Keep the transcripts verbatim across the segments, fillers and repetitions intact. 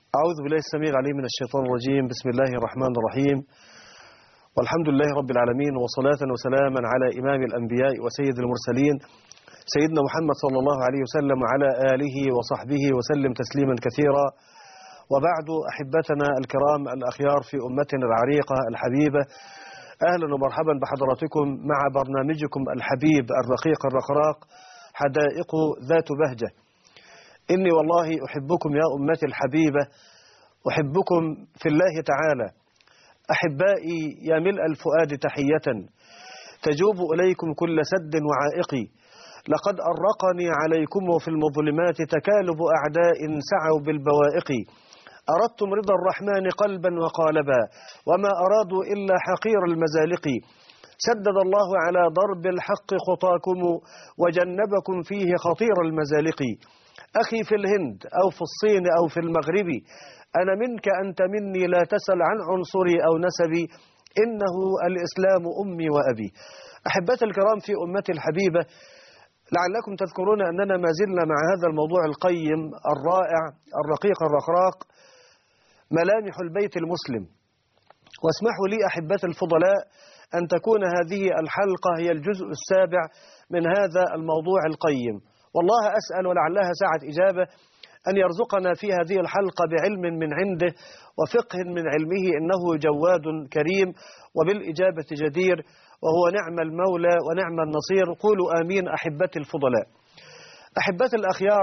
أعوذ بالله السميع العليم من الشيطان الرجيم. بسم الله الرحمن الرحيم، والحمد لله رب العالمين، وصلاة وسلاما على إمام الأنبياء وسيد المرسلين سيدنا محمد صلى الله عليه وسلم وعلى آله وصحبه وسلم تسليما كثيرا. وبعد، أحبتنا الكرام الأخيار في أمتنا العريقة الحبيبة، أهلا ومرحبا بحضراتكم مع برنامجكم الحبيب الرقيق الرقراق حدائق ذات بهجة. إني والله أحبكم يا أمتي الحبيبة، أحبكم في الله تعالى. أحبائي يا ملء الفؤاد تحية تجوب إليكم كل سد وعائق، لقد أرقني عليكم في المظلمات تكالب أعداء سعوا بالبوائق. أردتم رضا الرحمن قلبا وقالبا، وما أرادوا إلا حقير المزالق. سدد الله على ضرب الحق خطاكم وجنبكم فيه خطير المزالق. أخي في الهند أو في الصين أو في المغرب، أنا منك أنت مني، لا تسل عن عنصري أو نسبي، إنه الإسلام أمي وأبي. أحبتي الكرام في أمتي الحبيبة، لعلكم تذكرون أننا ما زلنا مع هذا الموضوع القيم الرائع الرقيق الرقراق، ملامح البيت المسلم. واسمحوا لي أحبتي الفضلاء أن تكون هذه الحلقة هي الجزء السابع من هذا الموضوع القيم. والله أسأل ولعلها ساعة إجابة أن يرزقنا في هذه الحلقة بعلم من عنده وفقه من علمه، إنه جواد كريم وبالإجابة جدير، وهو نعم المولى ونعم النصير. قولوا آمين أحبتي الفضلاء. أحبتي الأخيار،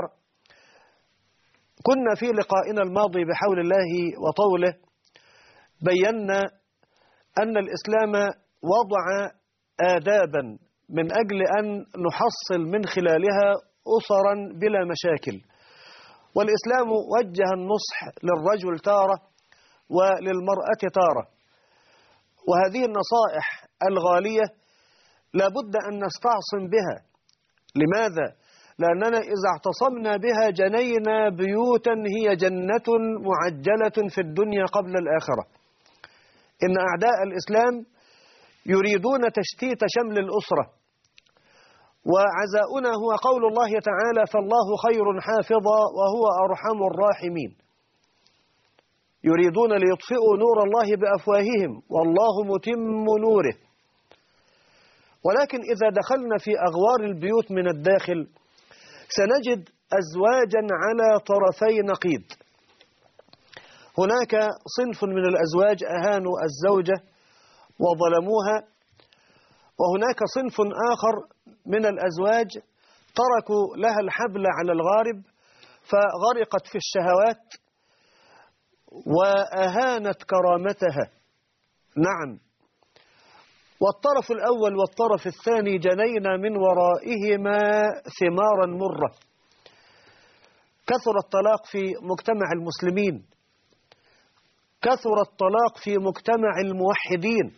كنا في لقائنا الماضي بحول الله وطوله بينا أن الإسلام وضع آدابا من أجل أن نحصل من خلالها أسرا بلا مشاكل. والإسلام وجه النصح للرجل تارة وللمرأة تارة، وهذه النصائح الغالية لابد أن نستعصم بها. لماذا؟ لأننا إذا اعتصمنا بها جنينا بيوتا هي جنة معجلة في الدنيا قبل الآخرة. إن أعداء الإسلام يريدون تشتيت شمل الأسرة، وعزاؤنا هو قول الله تعالى: فالله خير حافظا وهو أرحم الراحمين. يريدون ليطفئوا نور الله بأفواههم والله متم نوره. ولكن إذا دخلنا في أغوار البيوت من الداخل سنجد أزواجا على طرفي نقيض. هناك صنف من الأزواج أهانوا الزوجة وظلموها، وهناك صنف آخر من الأزواج تركوا لها الحبل على الغارب فغرقت في الشهوات وأهانت كرامتها. نعم، والطرف الأول والطرف الثاني جنينا من ورائهما ثمارا مرة. كثر الطلاق في مجتمع المسلمين، كثر الطلاق في مجتمع الموحدين.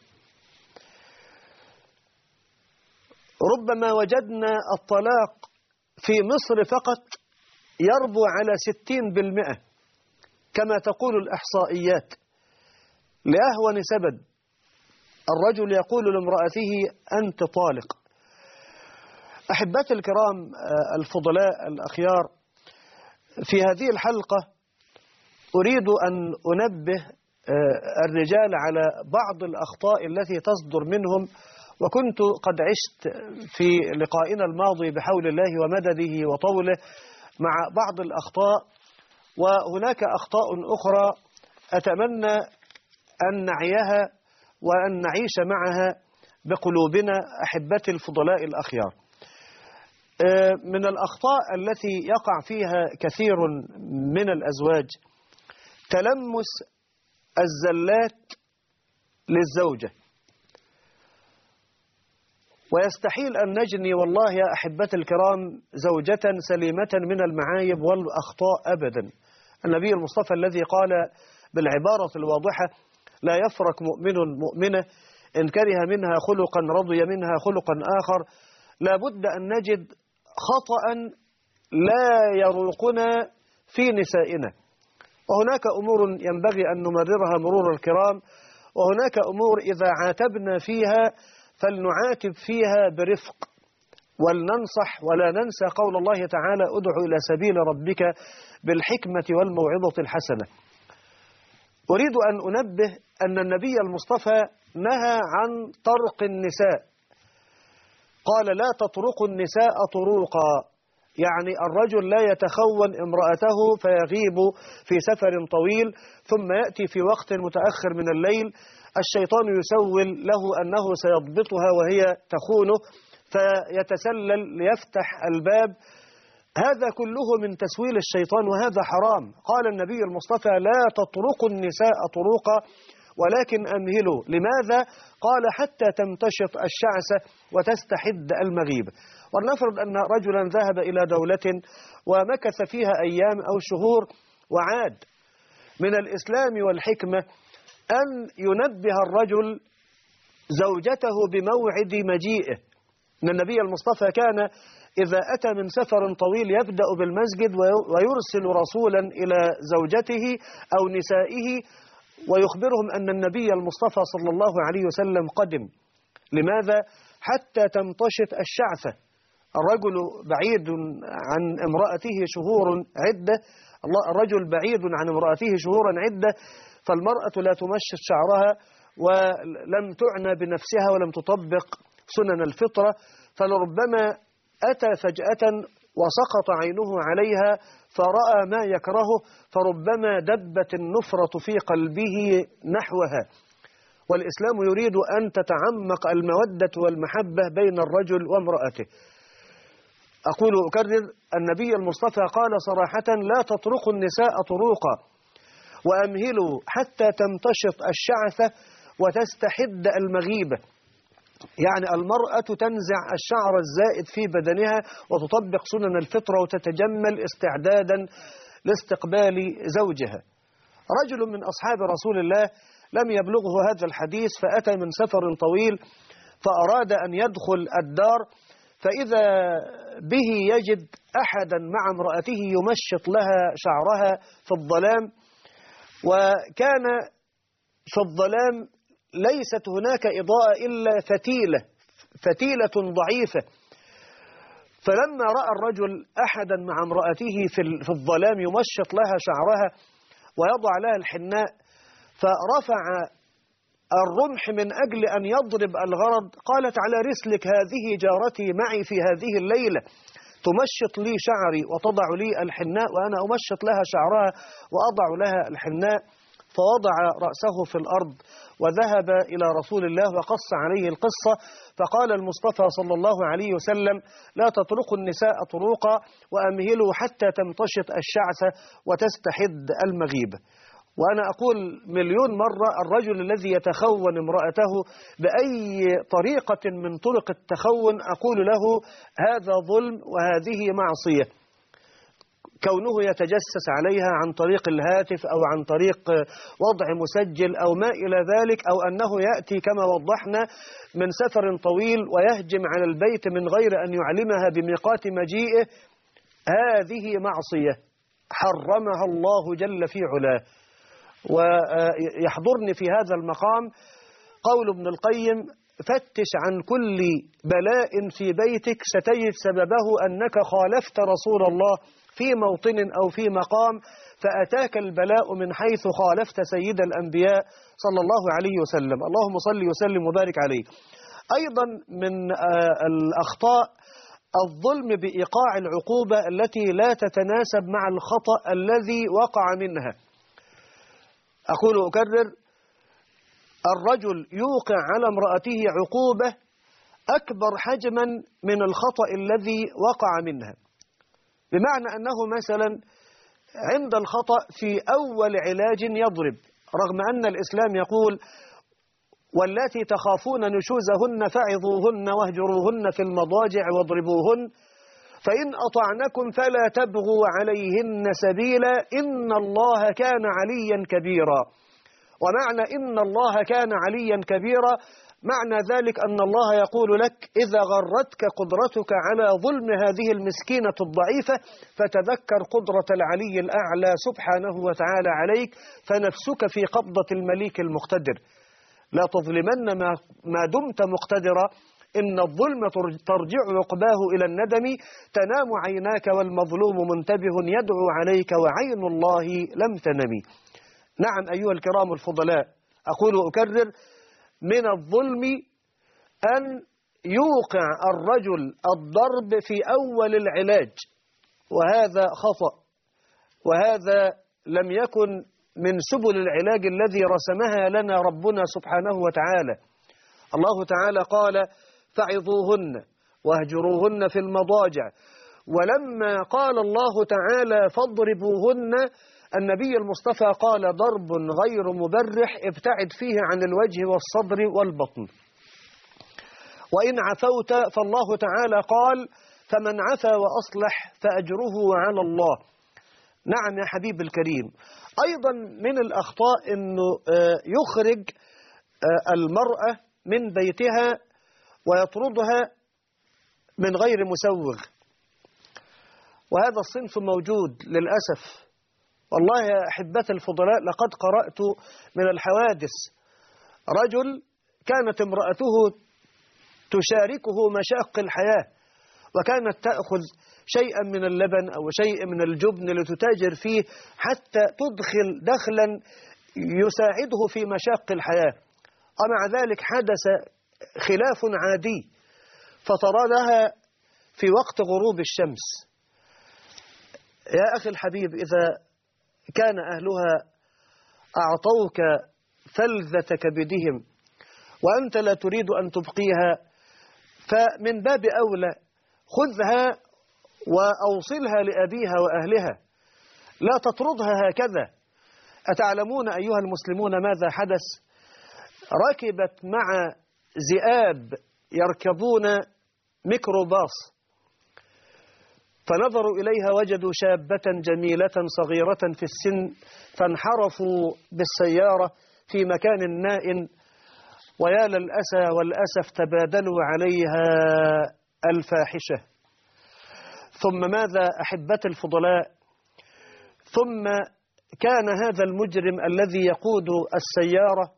ربما وجدنا الطلاق في مصر فقط يربو على ستين بالمئة كما تقول الإحصائيات، لأهون سبب: الرجل يقول لامرأته أنت طالق. أحبتي الكرام الفضلاء الأخيار، في هذه الحلقة أريد أن أنبه الرجال على بعض الأخطاء التي تصدر منهم، وكنت قد عشت في لقائنا الماضي بحول الله ومدده وطوله مع بعض الأخطاء، وهناك أخطاء أخرى أتمنى أن نعيها وأن نعيش معها بقلوبنا أحبتي الفضلاء الأخيار. من الأخطاء التي يقع فيها كثير من الأزواج تلمس الزلات للزوجة. ويستحيل أن نجني والله يا أحبتي الكرام زوجة سليمة من المعايب والأخطاء أبدا. النبي المصطفى الذي قال بالعبارة الواضحة: لا يفرق مؤمن مؤمنة إن كره منها خلقا رضي منها خلقا آخر. لا بد أن نجد خطأ لا يروقنا في نسائنا، وهناك أمور ينبغي أن نمررها مرور الكرام، وهناك أمور إذا عاتبنا فيها فلنعاتب فيها برفق ولننصح، ولا ننسى قول الله تعالى: ادع إلى سبيل ربك بالحكمة والموعظة الحسنة. أريد أن أنبه أن النبي المصطفى نهى عن طرق النساء، قال لا تطرقوا النساء طروقا، يعني الرجل لا يتخون امرأته فيغيب في سفر طويل ثم يأتي في وقت متأخر من الليل، الشيطان يسول له أنه سيضبطها وهي تخونه فيتسلل ليفتح الباب. هذا كله من تسويل الشيطان وهذا حرام. قال النبي المصطفى لا تطرقوا النساء طروقا ولكن أمهلوا. لماذا؟ قال حتى تمتشط الشعثة وتستحد المغيبة. ولنفرض أن رجلا ذهب إلى دولة ومكث فيها أيام أو شهور وعاد. من الإسلام والحكمة أن ينبه الرجل زوجته بموعد مجيئه. إن النبي المصطفى كان إذا أتى من سفر طويل يبدأ بالمسجد ويرسل رسولا إلى زوجته أو نسائه ويخبرهم أن النبي المصطفى صلى الله عليه وسلم قدم. لماذا؟ حتى تمتشط الشعثة. الرجل بعيد عن امرأته شهور عدة، الرجل بعيد عن امرأته شهورا عدة، فالمرأة لا تمشط شعرها ولم تعنى بنفسها ولم تطبق سنن الفطرة، فلربما أتى فجأة وسقط عينه عليها فرأى ما يكرهه، فربما دبت النفرة في قلبه نحوها. والإسلام يريد أن تتعمق المودة والمحبة بين الرجل وامرأته. أقول أكرر، النبي المصطفى قال صراحة لا تطرقوا النساء طروقا وأمهلوا حتى تمتشط الشعثة وتستحد المغيبة، يعني المرأة تنزع الشعر الزائد في بدنها وتطبق سنن الفطرة وتتجمل استعدادا لاستقبال زوجها. رجل من أصحاب رسول الله لم يبلغه هذا الحديث فأتى من سفر طويل فأراد أن يدخل الدار، فإذا به يجد أحدا مع امرأته يمشط لها شعرها في الظلام، وكان في الظلام ليست هناك إضاءة إلا فتيلة فتيلة ضعيفة. فلما رأى الرجل أحدا مع امرأته في الظلام يمشط لها شعرها ويضع لها الحناء، فرفع الرمح من أجل أن يضرب الغرض. قالت على رسلك، هذه جارتي معي في هذه الليلة تمشط لي شعري وتضع لي الحناء وأنا أمشط لها شعرها وأضع لها الحناء. فوضع رأسه في الأرض وذهب إلى رسول الله وقص عليه القصة، فقال المصطفى صلى الله عليه وسلم لا تطرقوا النساء طروقا وأمهلوا حتى تمتشط الشعثة وتستحد المغيبة. وأنا أقول مليون مرة، الرجل الذي يتخون امرأته بأي طريقة من طرق التخون أقول له هذا ظلم وهذه معصية. كونه يتجسس عليها عن طريق الهاتف أو عن طريق وضع مسجل أو ما إلى ذلك، أو أنه يأتي كما وضحنا من سفر طويل ويهجم على البيت من غير أن يعلمها بميقات مجيئه، هذه معصية حرمها الله جل في علاه. ويحضرني في هذا المقام قول ابن القيم فتش عن كل بلاء في بيتك ستجد سببه أنك خالفت رسول الله في موطن أو في مقام فأتاك البلاء من حيث خالفت سيد الأنبياء صلى الله عليه وسلم. اللهم صل وسلم وبارك عليه. أيضا من الأخطاء الظلم بإيقاع العقوبة التي لا تتناسب مع الخطأ الذي وقع منها. أقول أكرر، الرجل يوقع على امرأته عقوبة أكبر حجما من الخطأ الذي وقع منها، بمعنى أنه مثلا عند الخطأ في أول علاج يضرب، رغم أن الإسلام يقول واللاتي تخافون نشوزهن فعظوهن واهجروهن في المضاجع واضربوهن فإن أطعنكم فلا تبغوا عليهن سبيلا إن الله كان عليا كبيرا. ومعنى إن الله كان عليا كبيرا معنى ذلك أن الله يقول لك إذا غرتك قدرتك على ظلم هذه المسكينة الضعيفة فتذكر قدرة العلي الأعلى سبحانه وتعالى عليك، فنفسك في قبضة المليك المقتدر. لا تظلمن ما, ما دمت مقتدرا، إن الظلم ترجع عقباه إلى الندم، تنام عيناك والمظلوم منتبه يدعو عليك وعين الله لم تنمي. نعم أيها الكرام الفضلاء، أقول وأكرر: من الظلم أن يوقع الرجل الضرب في أول العلاج، وهذا خطأ، وهذا لم يكن من سبل العلاج الذي رسمها لنا ربنا سبحانه وتعالى. الله تعالى قال: فعظوهن واهجروهن في المضاجع. ولما قال الله تعالى: فاضربوهن، النبي المصطفى قال: ضرب غير مبرح ابتعد فيه عن الوجه والصدر والبطن. وإن عفوت فالله تعالى قال: فمن عفا وأصلح فأجره على الله. نعم يا حبيب الكريم. أيضا من الأخطاء أنه يخرج المرأة من بيتها ويطردها من غير مسوغ، وهذا الصنف موجود للأسف. والله يا أحبتي الفضلاء، لقد قرأت من الحوادث رجل كانت امرأته تشاركه مشاق الحياة، وكانت تأخذ شيئا من اللبن أو شيء من الجبن لتتاجر فيه حتى تدخل دخلا يساعده في مشاق الحياة، ومع ذلك حدث خلاف عادي فطردها في وقت غروب الشمس. يا أخي الحبيب، إذا كان أهلها أعطوك فلذة كبدهم وأنت لا تريد أن تبقيها، فمن باب أولى خذها وأوصلها لأبيها وأهلها، لا تطردها هكذا. أتعلمون أيها المسلمون ماذا حدث؟ ركبت مع ذئاب يركبون ميكروباص، فنظروا إليها وجدوا شابة جميلة صغيرة في السن، فانحرفوا بالسيارة في مكان نائٍ، ويا للأسى والأسف تبادلوا عليها الفاحشة. ثم ماذا أحبتي الفضلاء؟ ثم كان هذا المجرم الذي يقود السيارة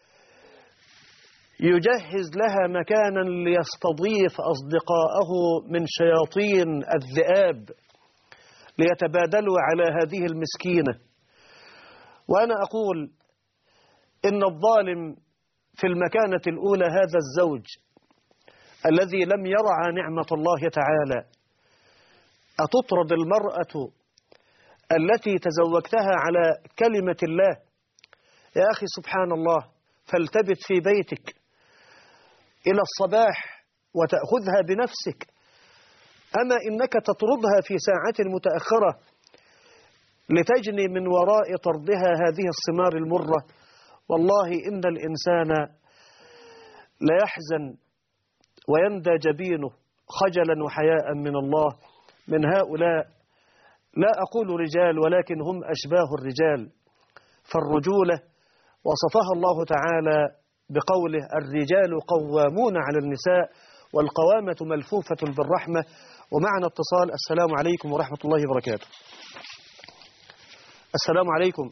يجهز لها مكانا ليستضيف أصدقاءه من شياطين الذئاب ليتبادلوا على هذه المسكينة. وأنا أقول إن الظالم في المكانة الأولى هذا الزوج الذي لم يرعى نعمة الله تعالى. أتطرد المرأة التي تزوجتها على كلمة الله؟ يا أخي سبحان الله، فالتبت في بيتك إلى الصباح وتأخذها بنفسك، أما إنك تطردها في ساعة متأخرة لتجني من وراء طردها هذه الثمار المرة. والله إن الإنسان ليحزن ويندى جبينه خجلا وحياء من الله من هؤلاء. لا أقول رجال، ولكن هم أشباه الرجال. فالرجولة وصفها الله تعالى بقوله: الرجال قوامون على النساء والقوامة ملفوفة بالرحمة. ومعنا اتصال. السلام عليكم ورحمة الله وبركاته. السلام عليكم.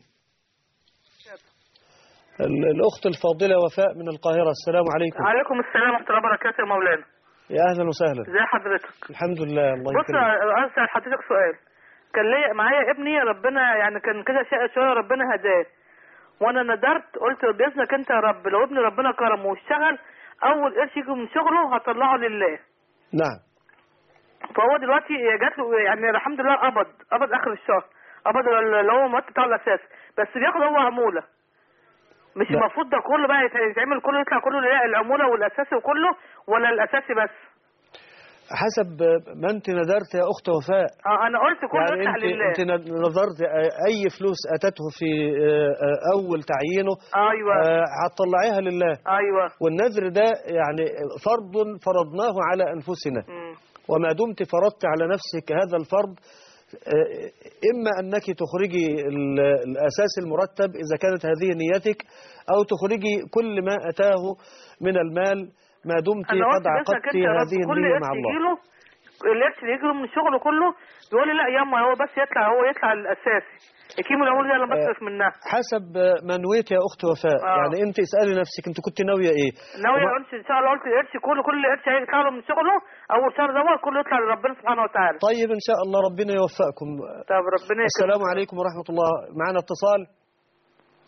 الأخت الفاضلة وفاء من القاهرة. السلام عليكم. عليكم السلام ورحمة الله وبركاته يا مولانا. يا أهلا وسهلا. ازي حضرتك؟ الحمد لله. الله يكرمك. بص، عايز أسأل حضرتك سؤال. كان ليا معايا ابني، ربنا يعني كان كده شقى شوية، ربنا هداه، وانا ندرت قلت باذنك انت يا رب لو ابني ربنا كرمه واشتغل اول قرش يجي من شغله هطلعه لله. نعم. فهو دلوقتي جات له يعني الحمد لله قبض قبض اخر الشهر، قبض اللي هو المرتب بتاعه الاساسي، بس بياخد هو عموله. مش المفروض ده كله بقى يتعمل كله يطلع كله لله العموله والاساسي وكله، ولا الاساسي بس؟ حسب ما انت نذرت يا اخت وفاء. اه انا قلت كله يعني يطلع انت لله. انت نذرت اي فلوس اتته في اول تعيينه ايوه هتطلعيها لله. ايوه. والنذر ده يعني فرض فرضناه على انفسنا. م. وما دمت فرضت على نفسك هذا الفرض، اما انك تخرجي الاساس المرتب اذا كانت هذه نيتك، او تخرجي كل ما اتاه من المال ما دمت قد عقدت هذه النية مع الله. القرش اللي يجي له من شغله كله بيقول لي لا ياما هو بس يطلع هو يطلع الاساسي، الكيمو العمول دي انا بصرف منها. حسب ما نويت يا اخت وفاء. آه. يعني انت اسالي نفسك انت كنت ناويه ايه؟ ناويه وما... قرش ان شاء الله. قلت القرش كله كل قرش هيطلع له من شغله اول شهر ده كله يطلع لربنا سبحانه وتعالى. طيب ان شاء الله ربنا يوفقكم. طب ربنا يكرمك. السلام عليكم ورحمه الله. معنا اتصال.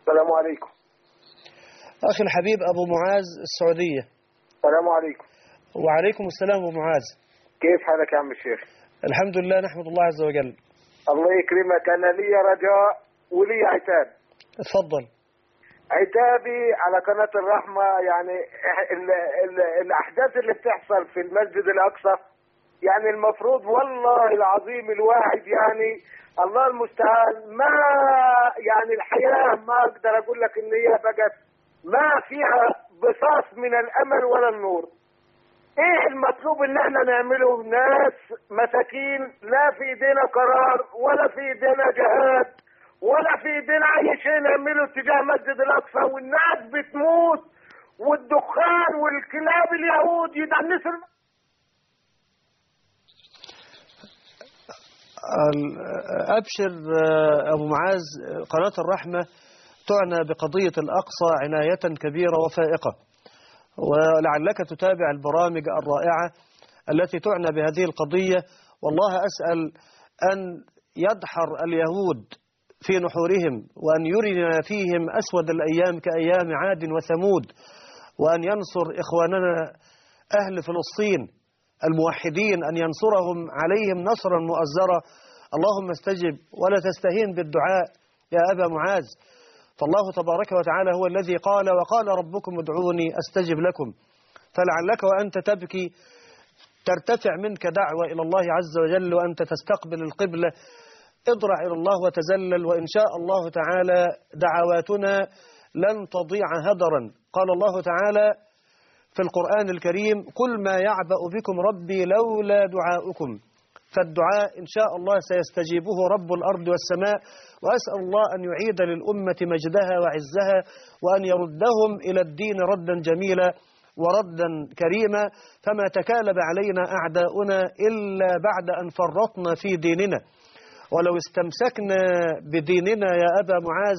السلام عليكم. أخي الحبيب أبو معاذ السعودية. السلام عليكم. وعليكم السلام أبو معاذ. كيف حالك يا عم الشيخ؟ الحمد لله نحمد الله عز وجل. الله يكرمك. أنا لي رجاء ولي عتاب. اتفضل. عتابي على قناة الرحمة، يعني ال ال الأحداث اللي بتحصل في المسجد الأقصى، يعني المفروض والله العظيم الواحد يعني الله المستعان، ما يعني الحياة ما أقدر أقول لك إن هي بقت ما فيها بصاص من الأمل ولا النور. ايه المطلوب ان احنا نعمله؟ ناس مساكين، لا في ايدينا قرار ولا في ايدينا جهاد ولا في ايدينا اي شيء نعمله تجاه مسجد الاقصى، والناس بتموت والدخان والكلاب اليهود يدنسوا. ابشر ابو معاذ، قناة الرحمة تعنى بقضية الاقصى عناية كبيرة وفائقة، ولعلك تتابع البرامج الرائعة التي تعنى بهذه القضية. والله أسأل أن يدحر اليهود في نحورهم، وأن يرنا فيهم أسود الأيام كأيام عاد وثمود، وأن ينصر إخواننا أهل فلسطين الموحدين، أن ينصرهم عليهم نصرا مؤزرا. اللهم استجب ولا تستهين بالدعاء يا أبا معاذ، فالله تبارك وتعالى هو الذي قال: وقال ربكم ادعوني أستجب لكم. فلعلك وأنت تبكي ترتفع منك دعوة إلى الله عز وجل، وأنت تستقبل القبلة، اضرع إلى الله وتزلل، وإن شاء الله تعالى دعواتنا لن تضيع هدرا. قال الله تعالى في القرآن الكريم: قل ما يعبأ بكم ربي لولا دعاؤكم. فالدعاء إن شاء الله سيستجيبه رب الأرض والسماء، وأسأل الله أن يعيد للأمة مجدها وعزها، وأن يردهم إلى الدين ردا جميلا وردا كريما. فما تكالب علينا أعداؤنا إلا بعد أن فرطنا في ديننا، ولو استمسكنا بديننا يا أبا معاذ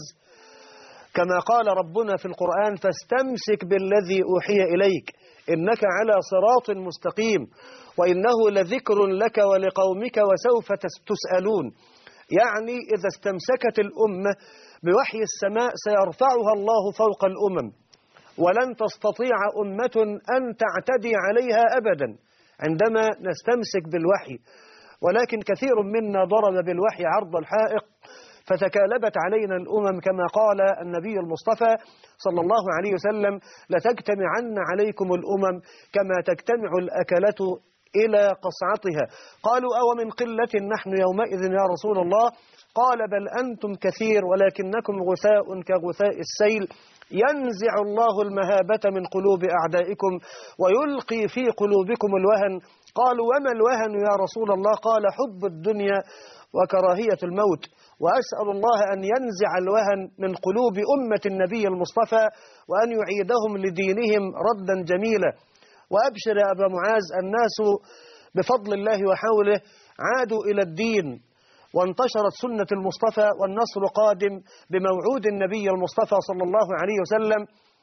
كما قال ربنا في القرآن: فاستمسك بالذي أوحي إليك إنك على صراط مستقيم وإنه لذكر لك ولقومك وسوف تسألون. يعني إذا استمسكت الأمة بوحي السماء سيرفعها الله فوق الأمم، ولن تستطيع أمة أن تعتدي عليها أبدا عندما نستمسك بالوحي. ولكن كثير منا ضرب بالوحي عرض الحائط، فتكالبت علينا الأمم كما قال النبي المصطفى صلى الله عليه وسلم: لتجتمعن عليكم الأمم كما تجتمع الأكلة إلى قصعتها. قالوا: أو من قلة نحن يومئذ يا رسول الله؟ قال: بل أنتم كثير ولكنكم غثاء كغثاء السيل، ينزع الله المهابة من قلوب أعدائكم ويلقي في قلوبكم الوهن. قالوا: وما الوهن يا رسول الله؟ قال: حب الدنيا وكراهية الموت. وأسأل الله أن ينزع الوهن من قلوب أمة النبي المصطفى، وأن يعيدهم لدينهم ردا جميلا. وأبشر يا أبا معاذ، الناس بفضل الله وحوله عادوا إلى الدين، وانتشرت سنة المصطفى، والنصر قادم بموعود النبي المصطفى صلى الله عليه وسلم: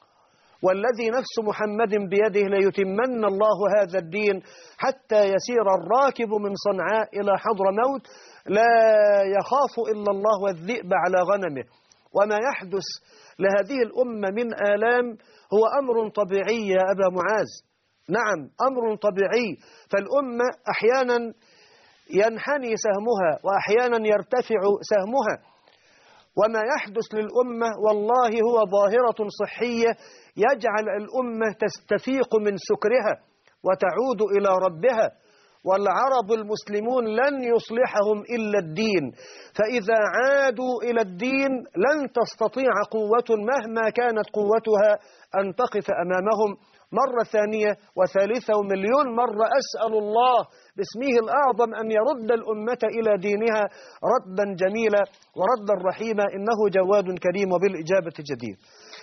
والذي نفس محمد بيده ليتمن الله هذا الدين حتى يسير الراكب من صنعاء إلى حضرموت لا يخاف إلا الله والذئب على غنمه. وما يحدث لهذه الأمة من آلام هو أمر طبيعي يا أبا معاذ. نعم، أمر طبيعي. فالأمة أحيانا ينحني سهمها وأحيانا يرتفع سهمها. وما يحدث للأمة والله هو ظاهرة صحية يجعل الأمة تستفيق من سكرها وتعود إلى ربها. والعرب المسلمون لن يصلحهم إلا الدين، فإذا عادوا إلى الدين لن تستطيع قوة مهما كانت قوتها أن تقف أمامهم. مرة ثانية وثالثة ومليون مرة أسأل الله باسمه الأعظم أن يرد الأمة إلى دينها ردا جميلا وردا رحيما، إنه جواد كريم وبالإجابة جدير.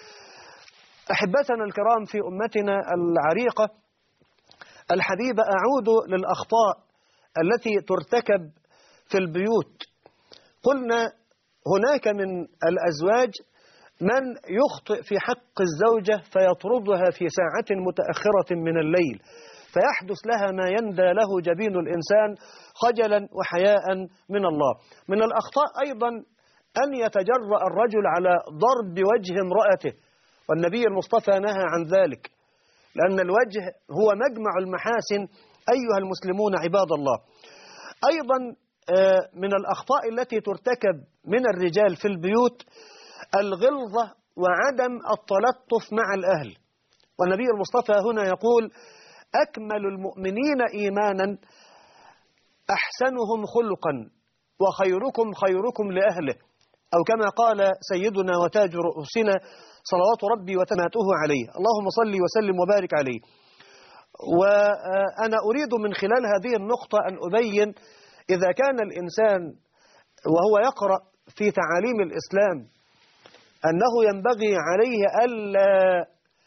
أحبتنا الكرام في أمتنا العريقة الحبيبة، أعود للأخطاء التي ترتكب في البيوت. قلنا هناك من الأزواج من يخطئ في حق الزوجة فيطردها في ساعة متأخرة من الليل، فيحدث لها ما يندى له جبين الإنسان خجلا وحياء من الله. من الأخطاء أيضا أن يتجرأ الرجل على ضرب وجه امرأته، والنبي المصطفى نهى عن ذلك، لأن الوجه هو مجمع المحاسن أيها المسلمون عباد الله. أيضا من الأخطاء التي ترتكب من الرجال في البيوت الغلظة وعدم التلطف مع الأهل، والنبي المصطفى هنا يقول: أكمل المؤمنين إيمانا أحسنهم خلقا وخيركم خيركم لأهله، أو كما قال سيدنا وتاج رؤوسنا صلوات ربي وتماته عليه، اللهم صل وسلم وبارك عليه. وأنا أريد من خلال هذه النقطة أن أبين إذا كان الإنسان وهو يقرأ في تعاليم الإسلام أنه ينبغي عليه ألا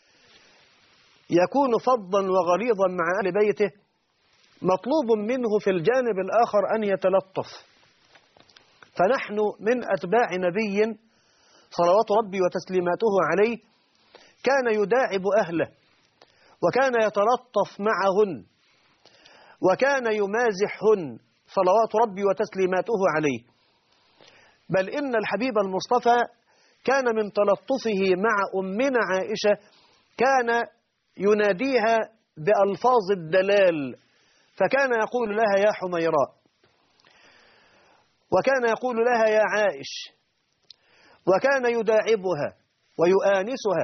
يكون فظا وغليظا مع أهل بيته، مطلوب منه في الجانب الآخر أن يتلطف. فنحن من أتباع نبي صلوات ربي وتسليماته عليه كان يداعب أهله، وكان يتلطف معهن، وكان يمازحهن صلوات ربي وتسليماته عليه. بل إن الحبيب المصطفى كان من تلطفه مع أمنا عائشة كان يناديها بألفاظ الدلال، فكان يقول لها يا حميراء، وكان يقول لها يا عائش، وكان يداعبها ويؤانسها.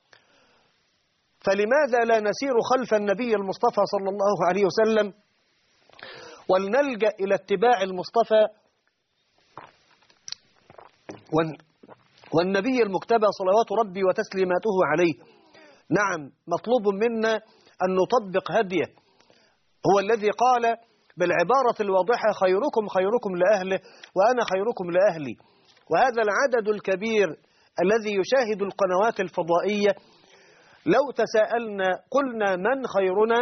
فلماذا لا نسير خلف النبي المصطفى صلى الله عليه وسلم ولنلجأ إلى اتباع المصطفى والنبي المجتبى صلوات ربي وتسليماته عليه؟ نعم، مطلوب منا أن نطبق هديه، هو الذي قال بالعبارة الواضحة: خيركم خيركم لأهله وأنا خيركم لأهلي. وهذا العدد الكبير الذي يشاهد القنوات الفضائية لو تساءلنا قلنا من خيرنا،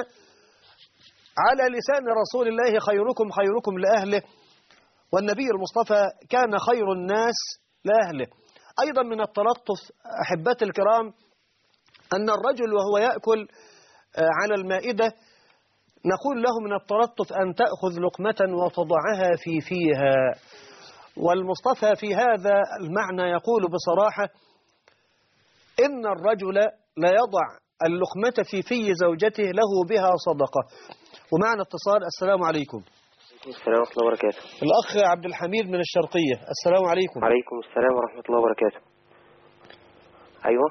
على لسان رسول الله خيركم خيركم لأهله، والنبي المصطفى كان خير الناس لأهله. أيضا من التلطف أحبتي الكرام أن الرجل وهو يأكل على المائدة نقول له من التلطف أن تأخذ لقمة وتضعها في فيها، والمصطفى في هذا المعنى يقول بصراحة إن الرجل لا يضع اللقمة في في زوجته له بها صدقة. ومعنى اتصال. السلام عليكم. السلام ورحمة الله وبركاته. الأخ عبد الحميد من الشرقية. السلام عليكم. عليكم السلام ورحمة الله وبركاته. أيوة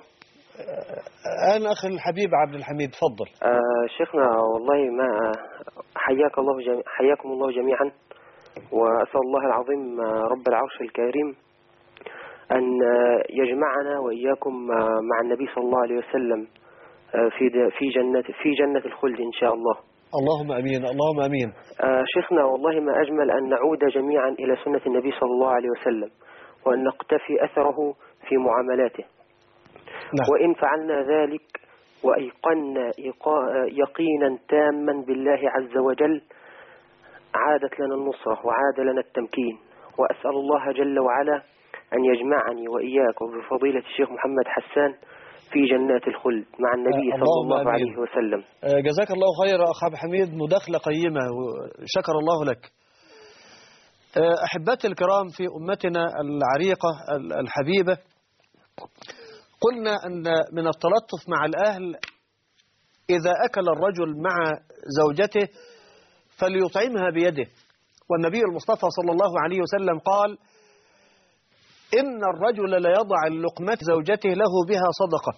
أنا أخي الحبيب عبد الحميد، تفضل. آه شيخنا، والله ما حياك الله جميع حياكم الله جميعا، وأسأل الله العظيم رب العرش الكريم أن يجمعنا وإياكم مع النبي صلى الله عليه وسلم في في جنة في جنة الخلد إن شاء الله. اللهم أمين، اللهم أمين. آه شيخنا، والله ما أجمل أن نعود جميعا إلى سنة النبي صلى الله عليه وسلم، وأن نقتفي أثره في معاملاته. نعم. وإن فعلنا ذلك وأيقنا يقينا تاما بالله عز وجل عادت لنا النصرة وعاد لنا التمكين. وأسأل الله جل وعلا أن يجمعني وإياك وبفضيلة الشيخ محمد حسان في جنات الخلد مع النبي صلى الله أمين. عليه وسلم. جزاك الله خير أخ عبد الحميد، مداخلة قيمة وشكر الله لك. أحبتي الكرام، في أمتنا العريقة الحبيبة قلنا أن من التلطف مع الأهل إذا أكل الرجل مع زوجته فليطعمها بيده، والنبي المصطفى صلى الله عليه وسلم قال إن الرجل لا يضع اللقمة زوجته له بها صدقة.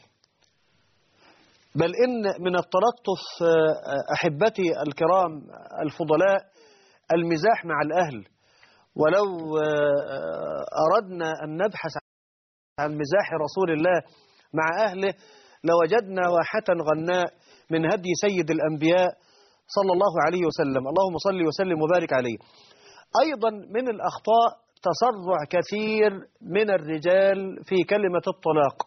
بل إن من التلطف أحبتي الكرام الفضلاء المزاح مع الأهل، ولو أردنا أن نبحث عن مزاح رسول الله مع أهله لوجدنا واحة غناء من هدي سيد الأنبياء صلى الله عليه وسلم، اللهم صل وسلم وبارك عليه. أيضا من الأخطاء تسرع كثير من الرجال في كلمة الطلاق،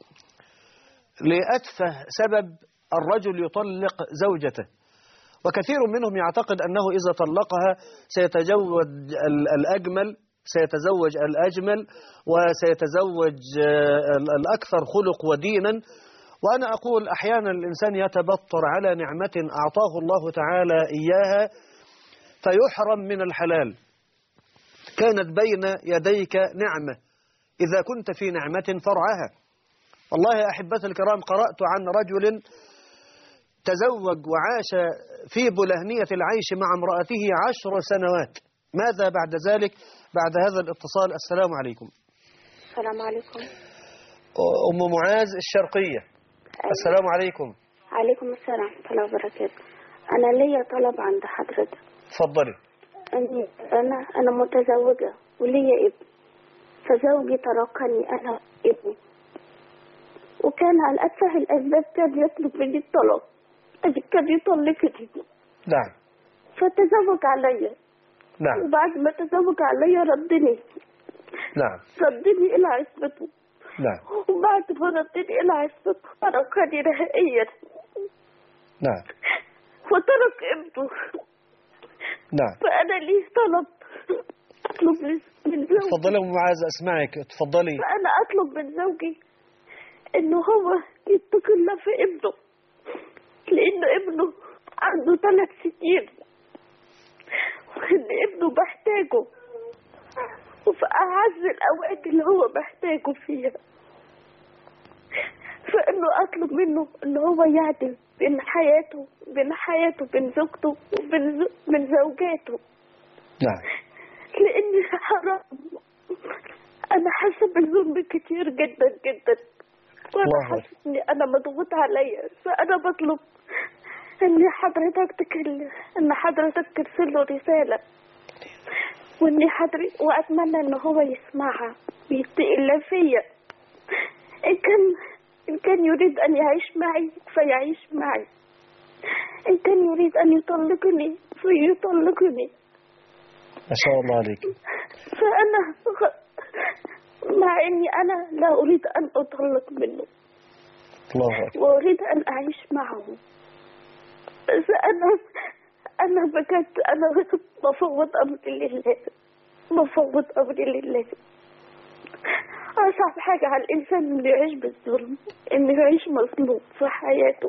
لأتفه سبب الرجل يطلق زوجته، وكثير منهم يعتقد أنه إذا طلقها سيتزوج الأجمل سيتزوج الأجمل وسيتزوج الأكثر خلق ودينا. وأنا أقول أحيانا الإنسان يتبطر على نعمة أعطاه الله تعالى إياها فيحرم من الحلال، كانت بين يديك نعمة، إذا كنت في نعمة فرعها. والله يا أحبتي الكرام، قرأت عن رجل تزوج وعاش في بلهنية العيش مع امرأته عشر سنوات. ماذا بعد ذلك؟ بعد هذا الاتصال. السلام عليكم. السلام عليكم. أم معاذ الشرقية. أيوة. السلام عليكم. عليكم السلام ورحمة الله وبركاته. أنا ليا طلب عند حضرتك. اتفضلي. أني أنا أنا متزوجة وليا ابن، فزوجي تركني أنا ابني، وكان على أتفه الأسباب كان يطلب مني الطلاق، كان يطلقني. نعم. فتزوج عليا. نعم. وبعد ما تزوج عليا ردني. نعم. ردني إلى عصمته. نعم. وبعد ما ردني إلى عصمته تركني نهائيا. نعم. وترك ابنه. نعم. فأنا لي طلب أطلب من زوجي. تفضلي أم معاذ، أسمعك، تفضلي. فأنا أطلب من زوجي إنه هو يتقي الله في ابنه، لأن ابنه عنده ثلاث سنين وإن ابنه محتاجه وفي أعز الأوقات اللي هو محتاجه فيها، فإنه أطلب منه إن هو يعدل بين حياته بين حياته بين زوجته وبين زو... من زوجاته. نعم. لأن حرام، أنا حاسة بالظلم كتير جدا جدا، وأنا حاسة إني أنا مضغوط عليا، فأنا بطلب إن حضرتك تكل إن حضرتك ترسل له رسالة، وإني حضرتك وأتمنى إن هو يسمعها ويتقي الله فيا. إن كان إن كان يريد أن يعيش معي فيعيش معي، إن كان يريد أن يطلقني فيطلقني. ما شاء الله عليك. فأنا مع إني أنا لا أريد أن أطلق منه، الله أكبر. وأريد أن أعيش معه، بس أنا أنا بجد أنا بفوض أمري لله، بفوض أمري لله. أصعب حاجة على الإنسان إنه يعيش بالظلم، إنه يعيش مظلوم في حياته.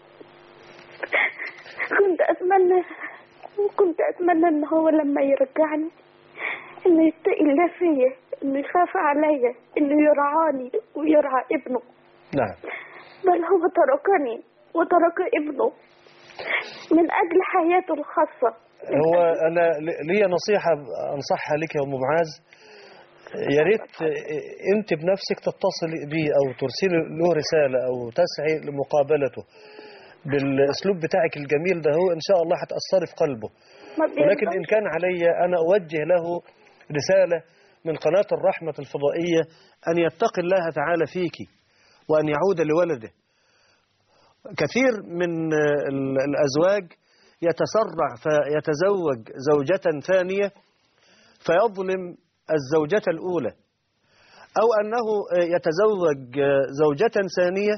كنت أتمنى كنت أتمنى إن هو لما يرجعني إنه يتقي الله فيا، إنه يخاف عليا، إنه يرعاني ويرعى ابنه. نعم. بل هو تركني وترك ابنه من أجل حياته الخاصة. هو أنا لي نصيحة أنصحها لك يا أم معاذ، يا ريت أنت بنفسك تتصلي به أو ترسلي له رسالة أو تسعي لمقابلته بالأسلوب بتاعك الجميل ده، هو إن شاء الله هتأثري في قلبه. ولكن إن كان علي أنا أوجه له رسالة من قناة الرحمة الفضائية أن يتقي الله تعالى فيك وأن يعود لولده. كثير من الأزواج يتسرع فيتزوج زوجة ثانية فيظلم الزوجة الأولى، أو أنه يتزوج زوجة ثانية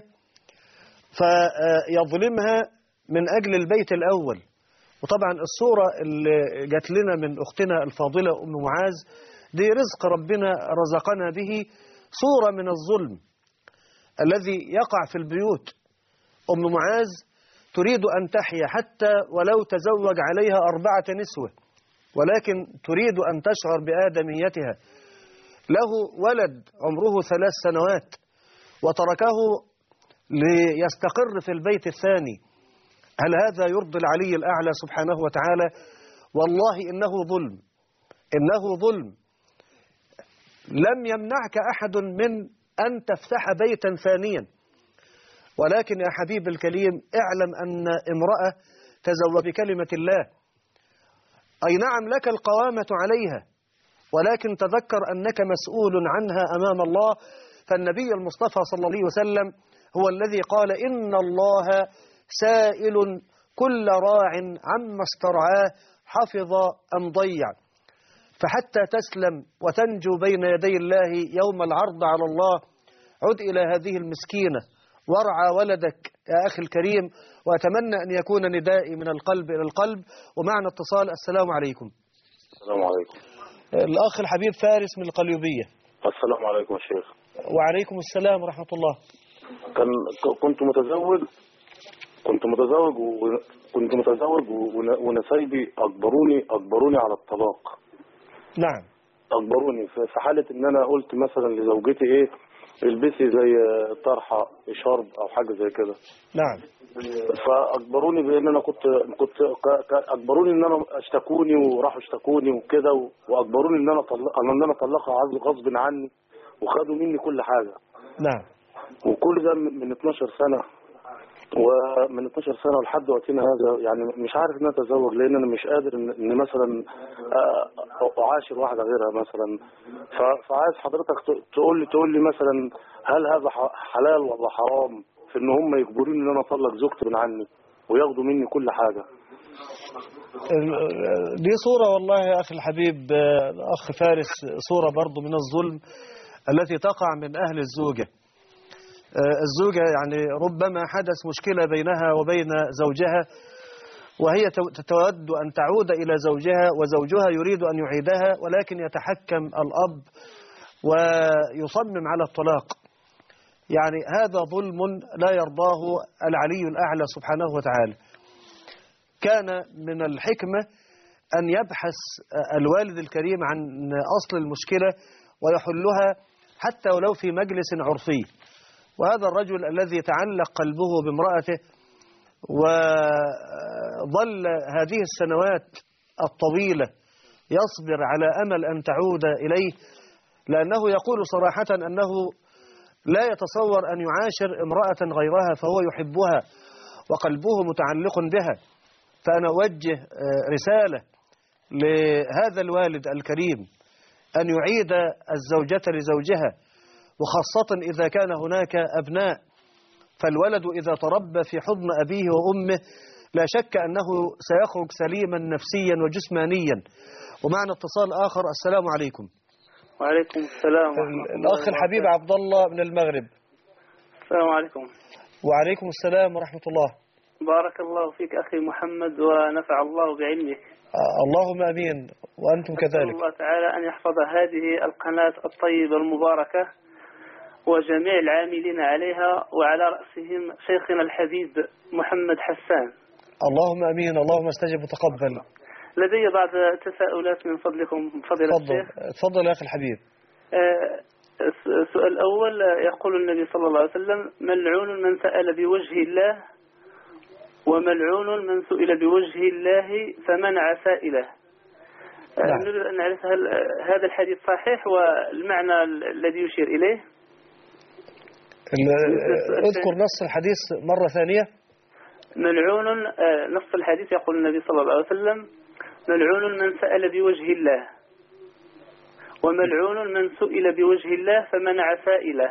فيظلمها من أجل البيت الأول. وطبعا الصورة اللي جات لنا من أختنا الفاضلة أم معاذ دي رزق ربنا رزقنا به، صورة من الظلم الذي يقع في البيوت. أم معاذ تريد أن تحيا حتى ولو تزوج عليها أربعة نسوة، ولكن تريد أن تشعر بآدميتها. له ولد عمره ثلاث سنوات وتركه ليستقر في البيت الثاني. هل هذا يرضي العلي الأعلى سبحانه وتعالى؟ والله إنه ظلم، إنه ظلم. لم يمنعك أحد من أن تفتح بيتا ثانيا، ولكن يا حبيب الكريم اعلم أن امرأة تزوج بكلمة الله، أي نعم لك القوامة عليها، ولكن تذكر أنك مسؤول عنها أمام الله. فالنبي المصطفى صلى الله عليه وسلم هو الذي قال إن الله سائل كل راع عما استرعاه حفظ أم ضيع. فحتى تسلم وتنجو بين يدي الله يوم العرض على الله، عد إلى هذه المسكينة وارعى ولدك يا أخي الكريم. وأتمنى أن يكون ندائي من القلب إلى القلب. ومعنا اتصال. السلام عليكم. السلام عليكم. الأخ الحبيب فارس من القليوبية. السلام عليكم يا شيخ. وعليكم السلام ورحمة الله. كان كنت متزوج كنت متزوج وكنت متزوج ونسايبي أجبروني أجبروني على الطلاق. نعم. اجبروني في في حاله ان انا قلت مثلا لزوجتي ايه البسي زي طرحه شرب او حاجه زي كده. نعم. فاجبروني بان انا كنت كنت ك- ك- اجبروني ان انا اشتكوني وراحوا اشتكوني وكده، واجبروني ان انا طلق ان انا اطلقها غصب عني، وخدوا مني كل حاجه. نعم. وكل ده من من اتناشر سنه، ومن اتناشر سنه لحد وقتنا هذا يعني مش عارف ان انا اتزوج، لان انا مش قادر ان إن مثلا آه، اعاشر واحده غيرها مثلا. ف- فعايز حضرتك ت- تقول لي تقول لي مثلا هل هذا ح- حلال ولا حرام في ان هم يجبروني ان انا اطلق زوجتي من عني وياخدوا مني كل حاجه؟ ال- دي صورة والله يا أخي الحبيب، آه، الأخ فارس، صورة برضو من الظلم التي تقع من أهل الزوجة. آه، الزوجة يعني ربما حدث مشكلة بينها وبين زوجها، وهي تو- تتود أن تعود إلى زوجها، وزوجها يريد أن يعيدها، ولكن يتحكم الأب ويصمم على الطلاق. يعني هذا ظلم لا يرضاه العلي الأعلى سبحانه وتعالى. كان من الحكمة أن يبحث الوالد الكريم عن أصل المشكلة ويحلها حتى ولو في مجلس عرفي. وهذا الرجل الذي تعلق قلبه بامرأته وظل هذه السنوات الطويلة يصبر على أمل أن تعود إليه، لأنه يقول صراحة أنه لا يتصور أن يعاشر امرأة غيرها، فهو يحبها وقلبه متعلق بها. فأنا أوجه رسالة لهذا الوالد الكريم أن يعيد الزوجة لزوجها، وخاصة إذا كان هناك أبناء. فالولد إذا تربى في حضن أبيه وأمه لا شك أنه سيخرج سليما نفسيا وجسمانيا. ومعنا اتصال آخر. السلام عليكم. وعليكم السلام ورحمة الله الأخ الحبيب عبد الله من المغرب. السلام عليكم. وعليكم السلام ورحمة الله. بارك الله فيك أخي محمد ونفع الله بعلمك. اللهم أمين وأنتم كذلك. الله تعالى أن يحفظ هذه القناة الطيبة المباركة وجميع العاملين عليها، وعلى رأسهم شيخنا الحبيب محمد حسان. اللهم أمين. اللهم استجب وتقبل. لدي بعض تساؤلات من فضلكم فضيلة الشيخ. تفضل يا أخي الحبيب. السؤال الأول، يقول النبي صلى الله عليه وسلم: ملعون من سأل بوجه الله، وملعون من سئل بوجه الله فمنع سائله. نعم. نريد أن نعرف هل هذا الحديث صحيح والمعنى الذي يشير إليه. اذكر نص الحديث مرة ثانية. ملعون، نص الحديث يقول النبي صلى الله عليه وسلم: ملعون من سأل بوجه الله، وملعون من سئل بوجه الله فمنع سائله.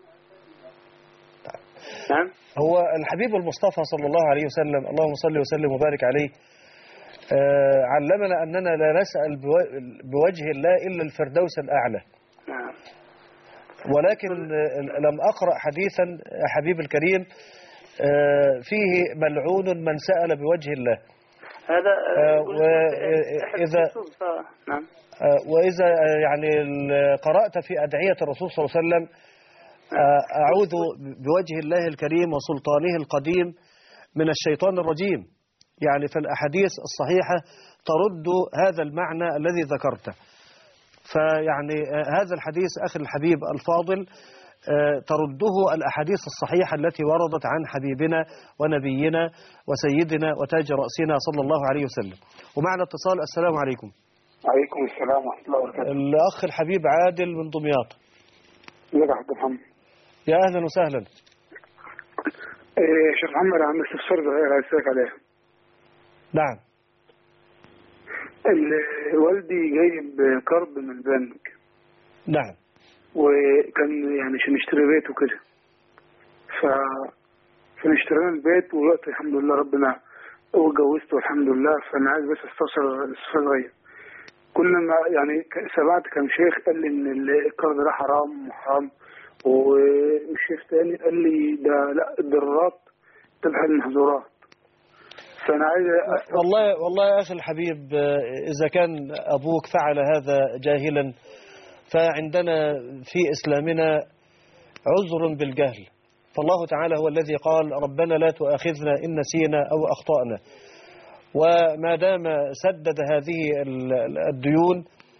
نعم. هو الحبيب المصطفى صلى الله عليه وسلم، اللهم صل وسلم وبارك عليه، آه علمنا أننا لا نسأل بوجه الله إلا الفردوس الأعلى. نعم. ولكن لم أقرأ حديثا حبيب الكريم آه فيه ملعون من سأل بوجه الله. هذا آه وإذا نعم. آه وإذا يعني قرأت في أدعية الرسول صلى الله عليه وسلم: أعوذ بوجه الله الكريم وسلطانه القديم من الشيطان الرجيم، يعني في الأحاديث الصحيحة ترد هذا المعنى الذي ذكرته. فيعني هذا الحديث أخي الحبيب الفاضل ترده الأحاديث الصحيحة التي وردت عن حبيبنا ونبينا وسيدنا وتاج رأسنا صلى الله عليه وسلم. ومعنا اتصال. السلام عليكم. وعليكم السلام ورحمة الله وبركاته. الأخ الحبيب عادل من دمياط. ازيك يا حبيب محمد؟ يا أهلا وسهلا. إيه شيخ محمد، عندي استفسار صغير عايز اسالك عليه. نعم. والدي جايب قرض من البنك. نعم. وكان يعني عشان نشتري بيت وكده. ف فنشترينا البيت، ودلوقتي الحمد لله ربنا واتجوزت والحمد لله. فانا عايز بس استفسر استفسار صغير. كل ما يعني سمعت كم شيخ قال لي ان القرض ده حرام وحرام، والشيخ تاني قال لي ده لا، الضرورات تبحث المحظورات. فانا عايز والله والله يا اخي الحبيب، اذا كان ابوك فعل هذا جاهلا فعندنا في اسلامنا عذر بالجهل. فالله تعالى هو الذي قال: ربنا لا تؤاخذنا ان نسينا او اخطانا. وما دام سدد هذه الديون